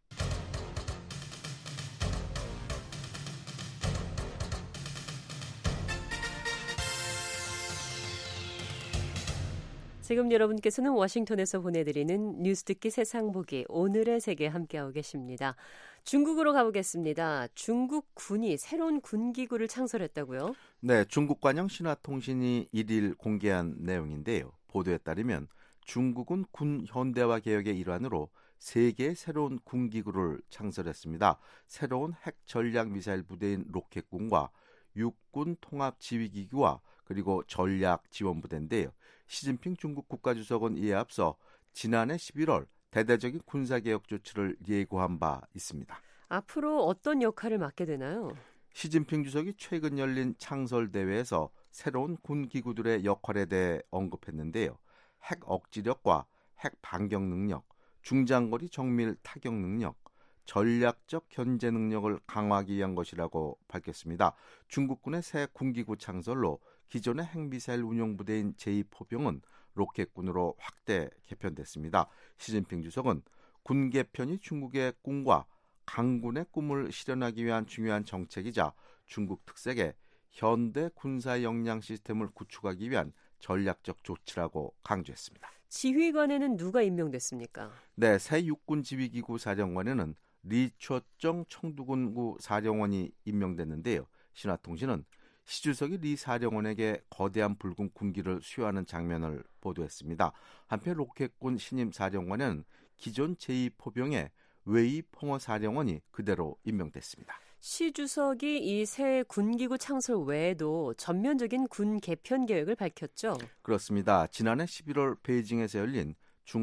지금 여러분께서는 워싱턴에서 보내드리는 뉴스 듣기 세상 보기 오늘의 세계 함께하고 계십니다. 중국으로 가보겠습니다. 중국 군이 새로운 군기구를 창설했다고요? 네, 중국 관영 신화통신이 1일 공개한 내용인데요. 보도에 따르면 중국은 군 현대화 개혁의 일환으로 3개의 새로운 군기구를 창설했습니다. 새로운 핵 전략 미사일 부대인 로켓군과 육군 통합 지휘기구와 그리고 전략 지원부대인데요. 시진핑 중국 국가주석은 이에 앞서 지난해 11월 대대적인 군사개혁 조치를 예고한 바 있습니다. 앞으로 어떤 역할을 맡게 되나요? 시진핑 주석이 최근 열린 창설대회에서 새로운 군기구들의 역할에 대해 언급했는데요. 핵 억지력과 핵 반격 능력, 중장거리 정밀 타격 능력, 전략적 견제 능력을 강화하기 위한 것이라고 밝혔습니다. 중국군의 새 군기구 창설로 기존의 핵미사일 운용부대인 제2포병은 로켓군으로 확대 개편됐습니다. 시진핑 주석은 군 개편이 중국의 꿈과 강군의 꿈을 실현하기 위한 중요한 정책이자 중국 특색의 현대 군사 역량 시스템을 구축하기 위한 전략적 조치라고 강조했습니다. 지휘관에는 누가 임명됐습니까? 네, 새 육군 지휘기구 사령관에는 리초정 청두군구 사령원이 임명됐는데요. 신화통신은 시 주석이 리 사령원에게 거대한 붉은 군기를 수여하는 장면을 보도했습니다. 한편 로켓군 신임 사령관은 기존 제2포병의 웨이 펑어 사령원이 그대로 임명됐습니다. 시 주석이 이 새 군기구 창설 외에도 전면적인 군 개편 계획을 밝혔죠. 그렇습니다. 지난해 11월 베이징에서 열린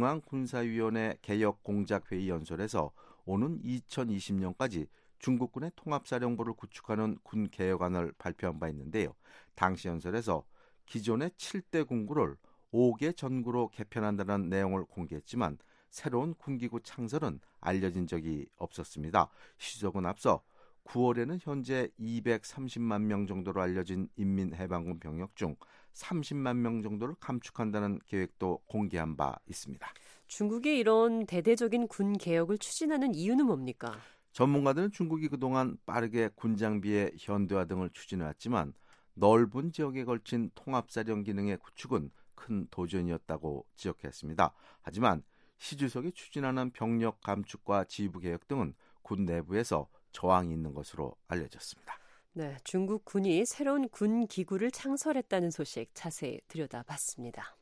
중앙군사위원회 개혁공작회의 연설에서 오는 2020년까지 중국군의 통합사령부를 구축하는 군 개혁안을 발표한 바 있는데요. 당시 연설에서 기존의 7대 군구를 5개 전구로 개편한다는 내용을 공개했지만 새로운 군기구 창설은 알려진 적이 없었습니다. 시 주석은 앞서 9월에는 현재 230만 명 정도로 알려진 인민해방군 병력 중 30만 명 정도를 감축한다는 계획도 공개한 바 있습니다. 중국이 이런 대대적인 군 개혁을 추진하는 이유는 뭡니까? 전문가들은 중국이 그동안 빠르게 군장비의 현대화 등을 추진해왔지만 넓은 지역에 걸친 통합사령 기능의 구축은 큰 도전이었다고 지적했습니다. 하지만 시 주석이 추진하는 병력 감축과 지휘부 개혁 등은 군 내부에서 저항이 있는 것으로 알려졌습니다. 네, 중국 군이 새로운 군 기구를 창설했다는 소식 자세히 들여다봤습니다.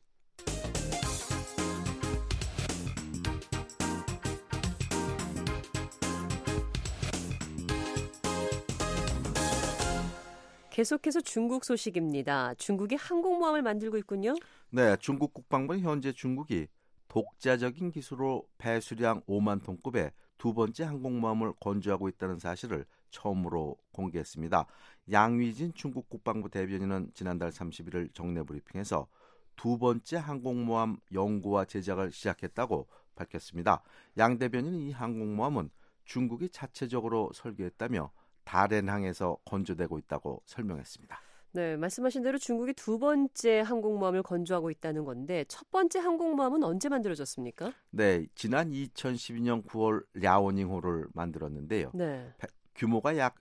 계속해서 중국 소식입니다. 중국이 항공모함을 만들고 있군요. 네, 중국 국방부는 현재 중국이 독자적인 기술로 배수량 5만 톤급의 두 번째 항공모함을 건조하고 있다는 사실을 처음으로 공개했습니다. 양위진 중국 국방부 대변인은 지난달 31일 정례 브리핑에서 두 번째 항공모함 연구와 제작을 시작했다고 밝혔습니다. 양 대변인은 이 항공모함은 중국이 자체적으로 설계했다며 다롄항에서 건조되고 있다고 설명했습니다. 네, 말씀하신 대로 중국이 두 번째 항공모함을 건조하고 있다는 건데 첫 번째 항공모함은 언제 만들어졌습니까? 네, 지난 2012년 9월 랴오닝호를 만들었는데요. 네. 규모가 약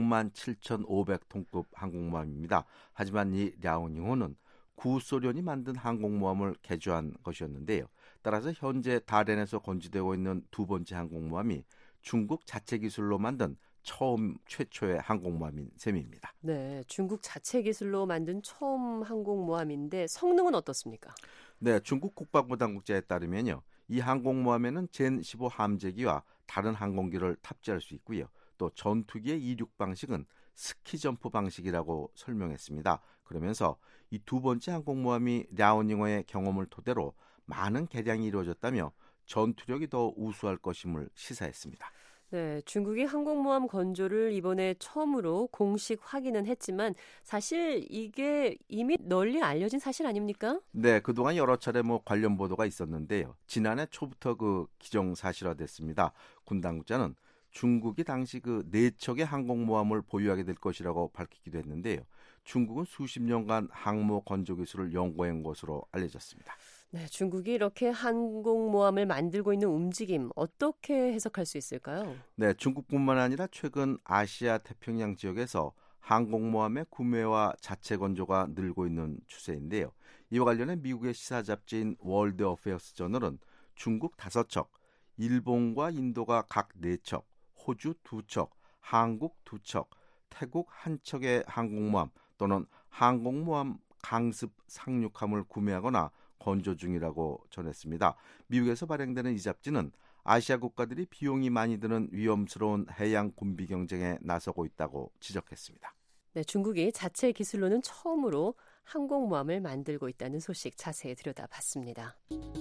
67,500톤급 항공모함입니다. 하지만 이 랴오닝호는 구소련이 만든 항공모함을 개조한 것이었는데요. 따라서 현재 다롄에서 건조되고 있는 두 번째 항공모함이 중국 자체 기술로 만든 최초의 항공모함인 셈입니다. 네, 중국 자체 기술로 만든 처음 항공모함인데 성능은 어떻습니까? 네, 중국 국방부 당국자에 따르면요. 이 항공모함에는 젠15 함재기와 다른 항공기를 탑재할 수 있고요. 또 전투기의 이륙 방식은 스키점프 방식이라고 설명했습니다. 그러면서 이 두 번째 항공모함이 랴오닝호의 경험을 토대로 많은 개량이 이루어졌다며 전투력이 더 우수할 것임을 시사했습니다. 네, 중국이 항공모함 건조를 이번에 처음으로 공식 확인은 했지만 사실 이게 이미 널리 알려진 사실 아닙니까? 네, 그동안 여러 차례 관련 보도가 있었는데요. 지난해 초부터 기정사실화됐습니다. 군 당국자는 중국이 당시 4척의 항공모함을 보유하게 될 것이라고 밝히기도 했는데요. 중국은 수십 년간 항모 건조 기술을 연구한 것으로 알려졌습니다. 네, 중국이 이렇게 항공모함을 만들고 있는 움직임 어떻게 해석할 수 있을까요? 네, 중국뿐만 아니라 최근 아시아 태평양 지역에서 항공모함의 구매와 자체 건조가 늘고 있는 추세인데요. 이와 관련해 미국의 시사 잡지인 월드 어페어스 저널은 중국 5척, 일본과 인도가 각 4척, 호주 2척, 한국 2척, 태국 1척의 항공모함 또는 항공모함 강습 상륙함을 구매하거나 건조 중이라고 전했습니다. 미국에서 발행되는 이 잡지는 아시아 국가들이 비용이 많이 드는 위험스러운 해양 군비 경쟁에 나서고 있다고 지적했습니다. 네, 중국이 자체 기술로는 처음으로 항공모함을 만들고 있다는 소식 자세히 들여다봤습니다.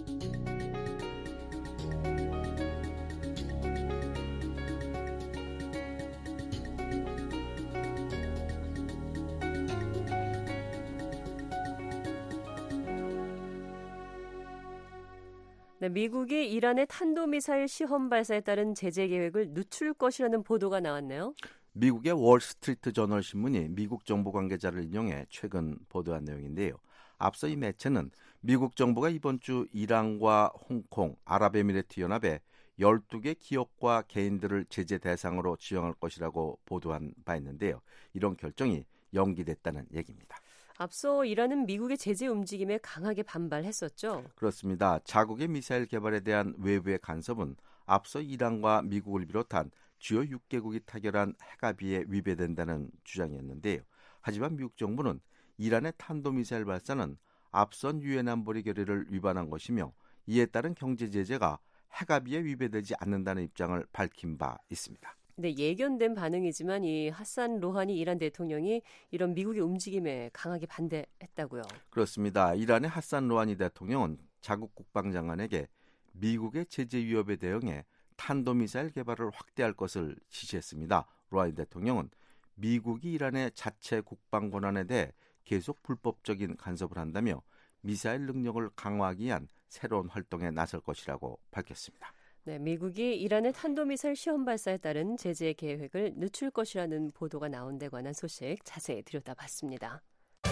네, 미국이 이란의 탄도미사일 시험 발사에 따른 제재 계획을 늦출 것이라는 보도가 나왔네요. 미국의 월스트리트 저널 신문이 미국 정부 관계자를 인용해 최근 보도한 내용인데요. 앞서 이 매체는 미국 정부가 이번 주 이란과 홍콩, 아랍에미레이트 연합에 12개 기업과 개인들을 제재 대상으로 지정할 것이라고 보도한 바 있는데요. 이런 결정이 연기됐다는 얘기입니다. 앞서 이란은 미국의 제재 움직임에 강하게 반발했었죠. 그렇습니다. 자국의 미사일 개발에 대한 외부의 간섭은 앞서 이란과 미국을 비롯한 주요 6개국이 타결한 핵합의에 위배된다는 주장이었는데요. 하지만 미국 정부는 이란의 탄도미사일 발사는 앞선 유엔 안보리 결의를 위반한 것이며 이에 따른 경제 제재가 핵합의에 위배되지 않는다는 입장을 밝힌 바 있습니다. 네, 예견된 반응이지만 이 하산 로하니 이란 대통령이 이런 미국의 움직임에 강하게 반대했다고요. 그렇습니다. 이란의 하산 로하니 대통령은 자국 국방장관에게 미국의 제재 위협에 대응해 탄도미사일 개발을 확대할 것을 지시했습니다. 로하니 대통령은 미국이 이란의 자체 국방 권한에 대해 계속 불법적인 간섭을 한다며 미사일 능력을 강화하기 위한 새로운 활동에 나설 것이라고 밝혔습니다. 네, 미국이 이란의 탄도미사일 시험 발사에 따른 제재 계획을 늦출 것이라는 보도가 나온 데 관한 소식 자세히 들여다봤습니다.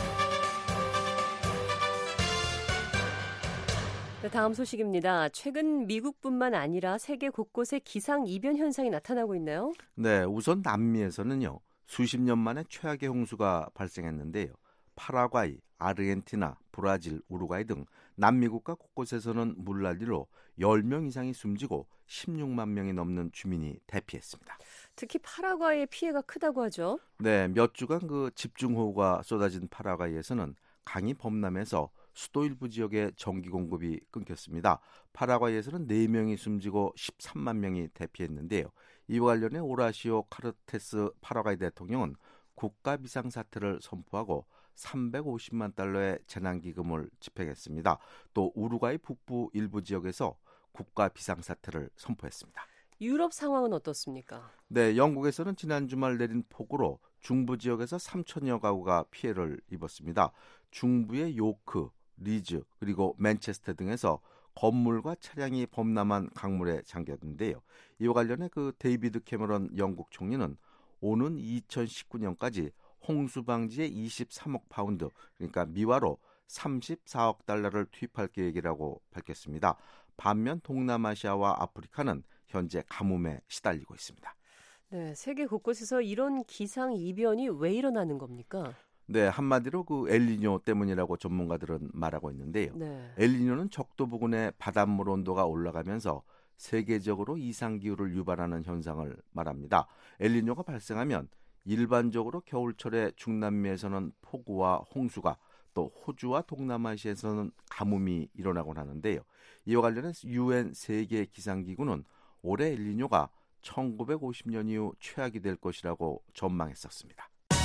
네, 다음 소식입니다. 최근 미국뿐만 아니라 세계 곳곳에 기상 이변 현상이 나타나고 있나요? 네, 우선 남미에서는요. 수십 년 만에 최악의 홍수가 발생했는데요. 파라과이, 아르헨티나, 브라질, 우루과이 등 남미 국가 곳곳에서는 물난리로 10명 이상이 숨지고 16만 명이 넘는 주민이 대피했습니다. 특히 파라과이의 피해가 크다고 하죠. 네, 몇 주간 그 집중호우가 쏟아진 파라과이에서는 강이 범람해서 수도 일부 지역에 전기 공급이 끊겼습니다. 파라과이에서는 4명이 숨지고 13만 명이 대피했는데요. 이와 관련해 오라시오 카르테스 파라과이 대통령은 국가 비상사태를 선포하고 350만 달러의 재난기금을 집행했습니다. 또 우루과이 북부 일부 지역에서 국가 비상사태를 선포했습니다. 유럽 상황은 어떻습니까? 네, 영국에서는 지난 주말 내린 폭우로 중부 지역에서 3천여 가구가 피해를 입었습니다. 중부의 요크, 리즈, 그리고 맨체스터 등에서 건물과 차량이 범람한 강물에 잠겼는데요. 이와 관련해 그 데이비드 캐머런 영국 총리는 오는 2019년까지 홍수 방지에 23억 파운드, 그러니까 미화로 34억 달러를 투입할 계획이라고 밝혔습니다. 반면 동남아시아와 아프리카는 현재 가뭄에 시달리고 있습니다. 네, 세계 곳곳에서 이런 기상 이변이 왜 일어나는 겁니까? 네, 한마디로 그 엘니뇨 때문이라고 전문가들은 말하고 있는데요. 네. 엘니뇨는 적도 부근의 바닷물 온도가 올라가면서 세계적으로 이상기후를 유발하는 현상을 말합니다. 엘니뇨가 발생하면 일반적으로 겨울철에 중남미에서는 폭우와 홍수가, 또 호주와 동남아시아에서는 가뭄이 일어나곤 하는데요. 이와 관련해서 UN 세계 기상기구는 올해 엘니뇨가 1950년 이후 최악이 될 것이라고 전망했었습니다.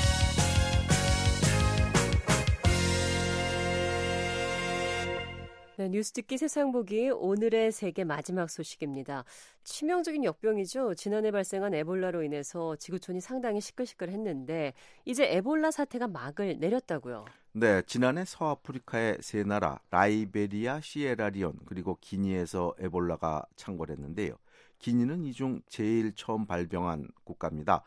네, 뉴스 듣기 세상 보기 오늘의 세계 마지막 소식입니다. 치명적인 역병이죠. 지난해 발생한 에볼라로 인해서 지구촌이 상당히 시끌시끌했는데 이제 에볼라 사태가 막을 내렸다고요. 네, 지난해 서아프리카의 세 나라 라이베리아, 시에라리온 그리고 기니에서 에볼라가 창궐했는데요. 기니는 이 중 제일 처음 발병한 국가입니다.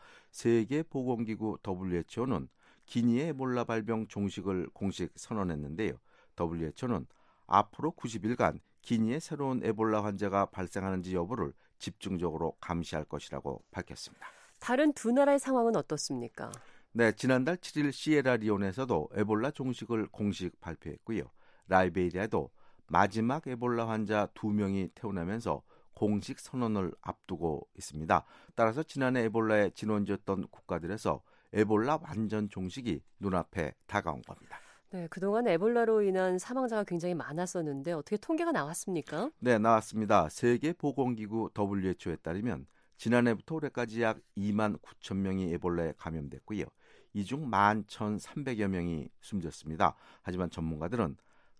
세계보건기구 WHO는 기니의 에볼라 발병 종식을 공식 선언했는데요. WHO는 앞으로 90일간 기니에 새로운 에볼라 환자가 발생하는지 여부를 집중적으로 감시할 것이라고 밝혔습니다. 다른 두 나라의 상황은 어떻습니까? 네, 지난달 7일 시에라리온에서도 에볼라 종식을 공식 발표했고요. 라이베리아도 마지막 에볼라 환자 2명이 태어나면서 공식 선언을 앞두고 있습니다. 따라서 지난해 에볼라의 진원지였던 국가들에서 에볼라 완전 종식이 눈앞에 다가온 겁니다. 네, 그동안 에볼라로 인한 사망자가 굉장히 많았었는데 어떻게 통계가 나왔습니까? 네, 나왔습니다. 세계보건기구 WHO에 따르면 지난해부터 올해까지 약 2만 9천 명이 에볼라에 감염됐고요. 이 중 11,300여 명이 숨졌습니다. 하지만 전문가들은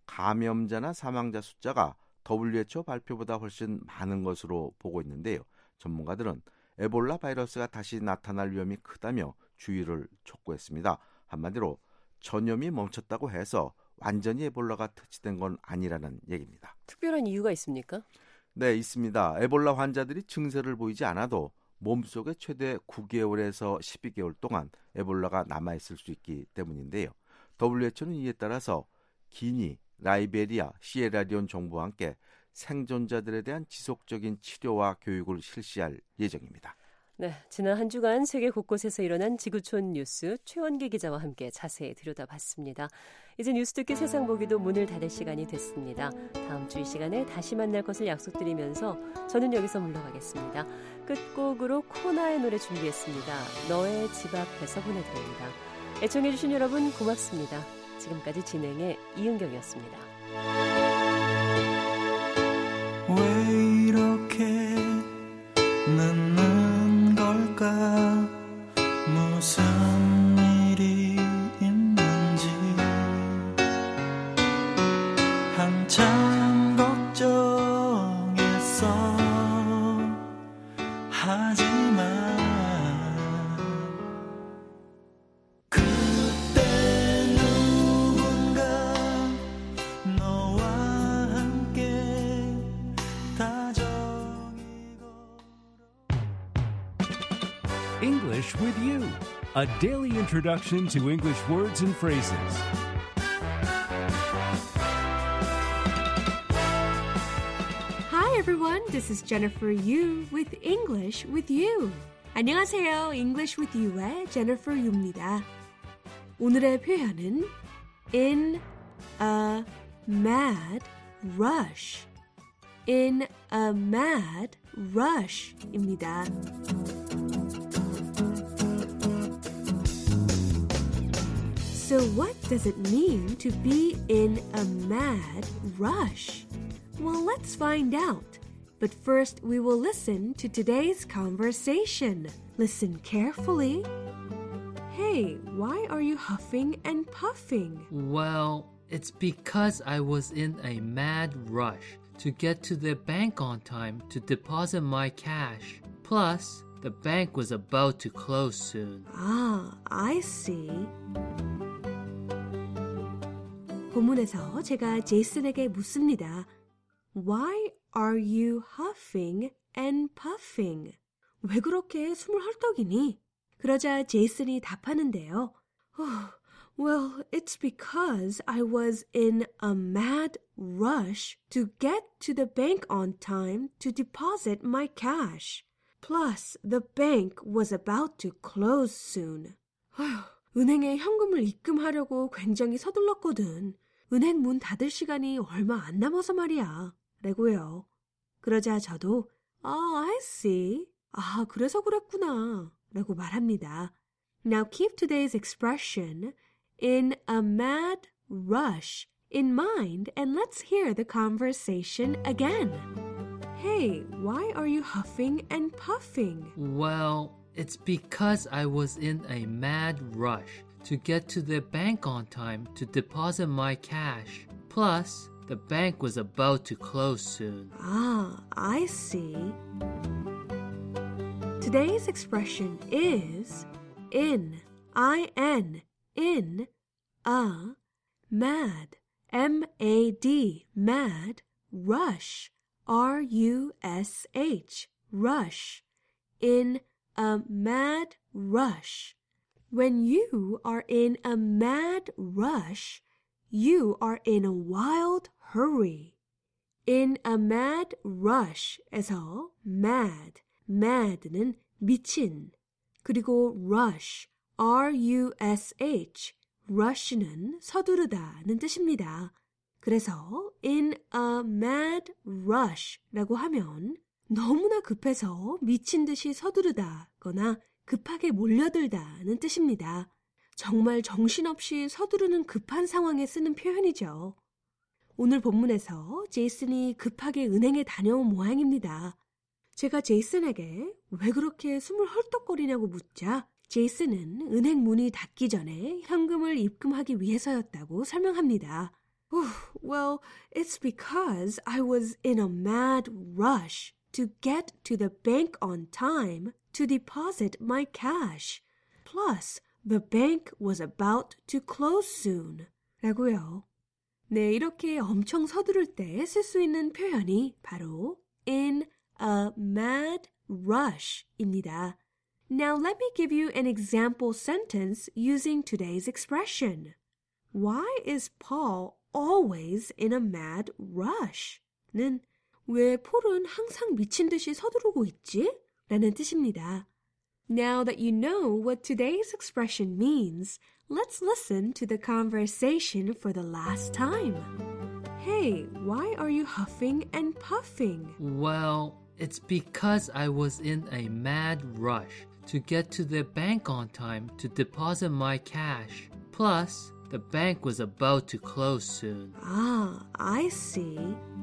감염자나 사망자 숫자가 WHO 발표보다 훨씬 많은 것으로 보고 있는데요. 전문가들은 에볼라 바이러스가 다시 나타날 위험이 크다며 주의를 촉구했습니다. 한마디로 전염이 멈췄다고 해서 완전히 에볼라가 퇴치된 건 아니라는 얘기입니다. 특별한 이유가 있습니까? 네, 있습니다. 에볼라 환자들이 증세를 보이지 않아도 몸속에 최대 9개월에서 12개월 동안 에볼라가 남아있을 수 있기 때문인데요. WHO는 이에 따라서 기니, 라이베리아, 시에라리온 정부와 함께 생존자들에 대한 지속적인 치료와 교육을 실시할 예정입니다. 네, 지난 한 주간 세계 곳곳에서 일어난 지구촌 뉴스 최원기 기자와 함께 자세히 들여다봤습니다. 이제 뉴스 듣기 세상 보기도 문을 닫을 시간이 됐습니다. 다음 주 이 시간에 다시 만날 것을 약속드리면서 저는 여기서 물러가겠습니다. 끝곡으로 코나의 노래 준비했습니다. 너의 집 앞에서 보내드립니다. 애청해주신 여러분 고맙습니다. 지금까지 진행의 이은경이었습니다. 왜 이렇게 늦는 걸까? 무슨 일이 있는지 한참 걱정했어. 하지만 그때 누군가 너와 함께 다정히 English with you, a daily introduction to English words and phrases. Hi everyone, this is Jennifer Yu with English with You. 안녕하세요, English with You의 Jennifer Yu입니다. 오늘의 표현은 in a mad rush. In a mad rush입니다. So what does it mean to be in a mad rush? Well, let's find out. But first, we will listen to today's conversation. Listen carefully. Hey, why are you huffing and puffing? Well, it's because I was in a mad rush to get to the bank on time to deposit my cash. Plus, the bank was about to close soon. Ah, I see. 본문에서 제가 제이슨에게 묻습니다. Why are you huffing and puffing? 왜 그렇게 숨을 헐떡이니? 그러자 제이슨이 답하는데요. Well, it's because I was in a mad rush to get to the bank on time to deposit my cash. Plus, the bank was about to close soon. 은행에 현금을 입금하려고 굉장히 서둘렀거든. 은행 문 닫을 시간이 얼마 안 남아서 말이야. 라고요. 그러자 저도 I see. 아, 그래서 그랬구나. 라고 말합니다. Now keep today's expression in a mad rush in mind and let's hear the conversation again. Hey, why are you huffing and puffing? Well, it's because I was in a mad rush to get to the bank on time to deposit my cash. Plus, the bank was about to close soon. Ah, I see. Today's expression is in, I-N, in, a, mad, M-A-D, mad, rush, R-U-S-H, rush, in a mad rush. When you are in a mad rush, you are in a wild hurry. In a mad rush에서 mad, mad는 미친, 그리고 rush, R-U-S-H, rush는 서두르다는 뜻입니다. 그래서 in a mad rush라고 하면 너무나 급해서 미친 듯이 서두르다거나 급하게 몰려들다는 뜻입니다. 정말 정신없이 서두르는 급한 상황에 쓰는 표현이죠. 오늘 본문에서 제이슨이 급하게 은행에 다녀온 모양입니다. 제가 제이슨에게 왜 그렇게 숨을 헐떡거리냐고 묻자 제이슨은 은행 문이 닫기 전에 현금을 입금하기 위해서였다고 설명합니다. Well, it's because I was in a mad rush to get to the bank on time to deposit my cash. Plus, the bank was about to close soon. 라고요. 네, 이렇게 엄청 서두를 때 쓸 수 있는 표현이 바로 in a mad rush입니다. Now let me give you an example sentence using today's expression. Why is Paul always in a mad rush? 는 왜 폴은 항상 미친 듯이 서두르고 있지? 라는 뜻입니다. Now that you know what today's expression means, let's listen to the conversation for the last time. Hey, why are you huffing and puffing? Well, it's because I was in a mad rush to get to the bank on time to deposit my cash. Plus, the bank was about to close soon. Ah, I see.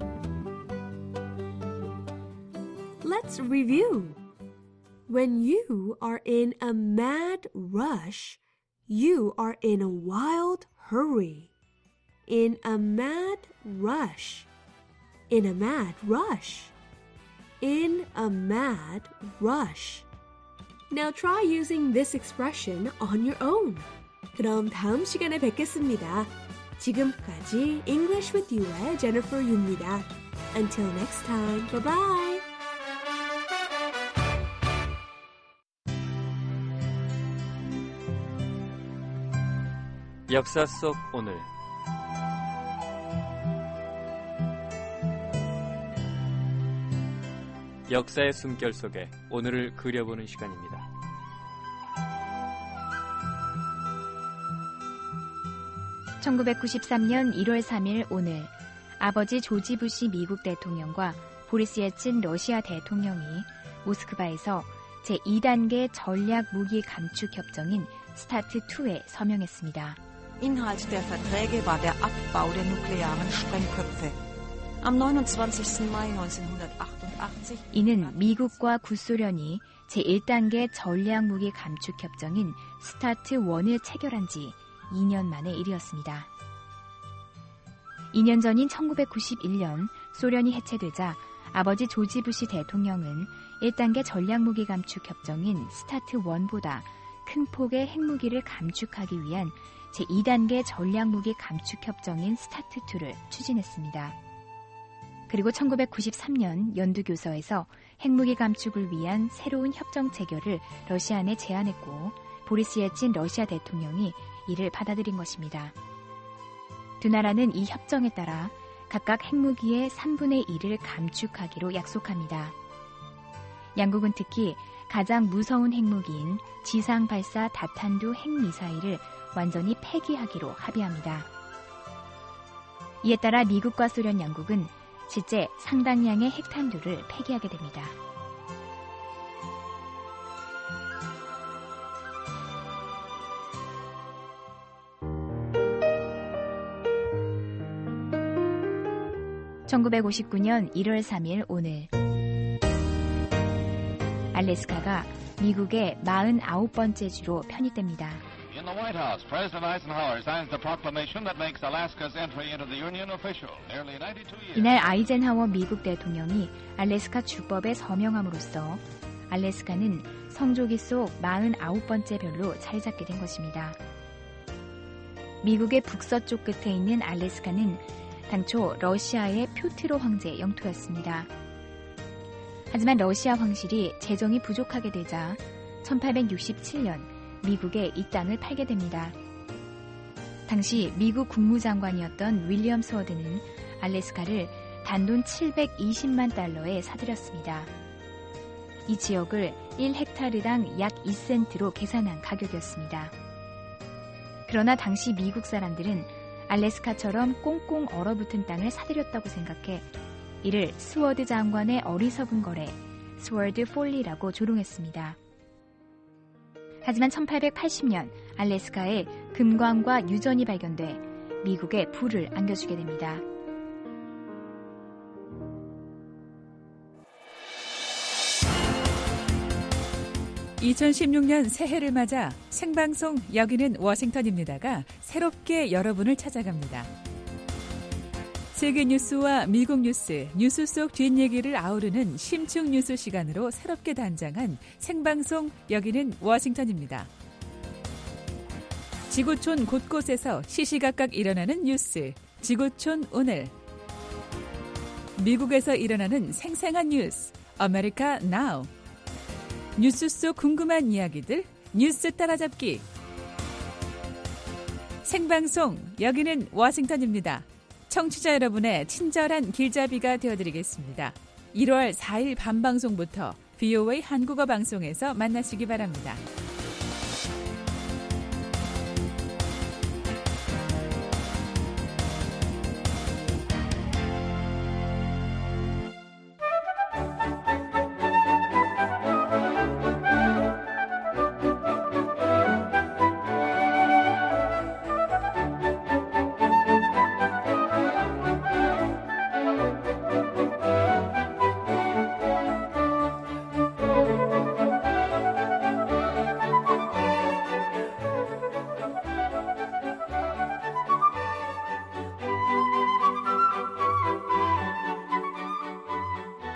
Let's review. When you are in a mad rush, you are in a wild hurry. In a mad rush. In a mad rush. In a mad rush. Now try using this expression on your own. 그럼 다음 시간에 뵙겠습니다. 지금까지 English with You의 Jennifer Yu입니다. Until next time, bye-bye. 역사 속 오늘 역사의 숨결 속에 오늘을 그려보는 시간입니다. (1993년 1월 3일) 오늘 아버지 조지 부시 미국 대통령과 보리스 예친 러시아 대통령이 모스크바에서 제2단계 전략 무기 감축 협정인 스타트 2에 서명했습니다. Inhalt der Verträge war der Abbau der nuklearen Sprengköpfe. Am 29. Mai 1988 이는 미국과 구소련이 제1단계 전략무기 감축 협정인 스타트 1을 체결한 지 2년 만의 일이었습니다. 2년 전인 1991년 소련이 해체되자 아버지 조지 부시 대통령은 1단계 전략무기 감축 협정인 스타트 1보다 큰 폭의 핵무기를 감축하기 위한 제2단계 전략무기 감축 협정인 스타트 2를 추진했습니다. 그리고 1993년 연두교서에서 핵무기 감축을 위한 새로운 협정 체결을 러시아 내 제안했고 보리스 예친 러시아 대통령이 이를 받아들인 것입니다. 두 나라는 이 협정에 따라 각각 핵무기의 3분의 1을 감축하기로 약속합니다. 양국은 특히 가장 무서운 핵무기인 지상 발사 다탄두 핵미사일을 완전히 폐기하기로 합의합니다. 이에 따라 미국과 소련 양국은 실제 상당량의 핵탄두를 폐기하게 됩니다. (1959년 1월 3일) 오늘 알래스카가 미국의 49번째 주로 편입됩니다. In the White House, President Eisenhower signs the proclamation that makes Alaska's entry into the Union official. Nearly 92 years. 이날 아이젠하워 미국 대통령이 알래스카 주법에 서명함으로써 알래스카는 성조기 속 49번째 별로 자리 잡게 된 것입니다. 미국의 북서쪽 끝에 있는 알래스카는 당초 러시아의 표트로 황제 영토였습니다. 하지만 러시아 황실이 재정이 부족하게 되자 1867년 미국에 이 땅을 팔게 됩니다. 당시 미국 국무장관이었던 윌리엄 스워드는 알래스카를 단돈 720만 달러에 사들였습니다. 이 지역을 1헥타르당 약 2센트로 계산한 가격이었습니다. 그러나 당시 미국 사람들은 알래스카처럼 꽁꽁 얼어붙은 땅을 사들였다고 생각해 이를 스워드 장관의 어리석은 거래, 스워드 폴리라고 조롱했습니다. 하지만 1880년 알래스카에 금광과 유전이 발견돼 미국에 불을 안겨주게 됩니다. (2016년) 새해를 맞아 생방송 여기는 워싱턴입니다가 새롭게 여러분을 찾아갑니다. 세계 뉴스와 미국 뉴스, 뉴스 속 뒷얘기를 아우르는 심층 뉴스 시간으로 새롭게 단장한 생방송 여기는 워싱턴입니다. 지구촌 곳곳에서 시시각각 일어나는 뉴스, 지구촌 오늘. 미국에서 일어나는 생생한 뉴스, 아메리카 나우. 뉴스 속 궁금한 이야기들, 뉴스 따라잡기. 생방송 여기는 워싱턴입니다. 청취자 여러분의 친절한 길잡이가 되어드리겠습니다. 1월 4일 밤방송부터 VOA 한국어 방송에서 만나시기 바랍니다.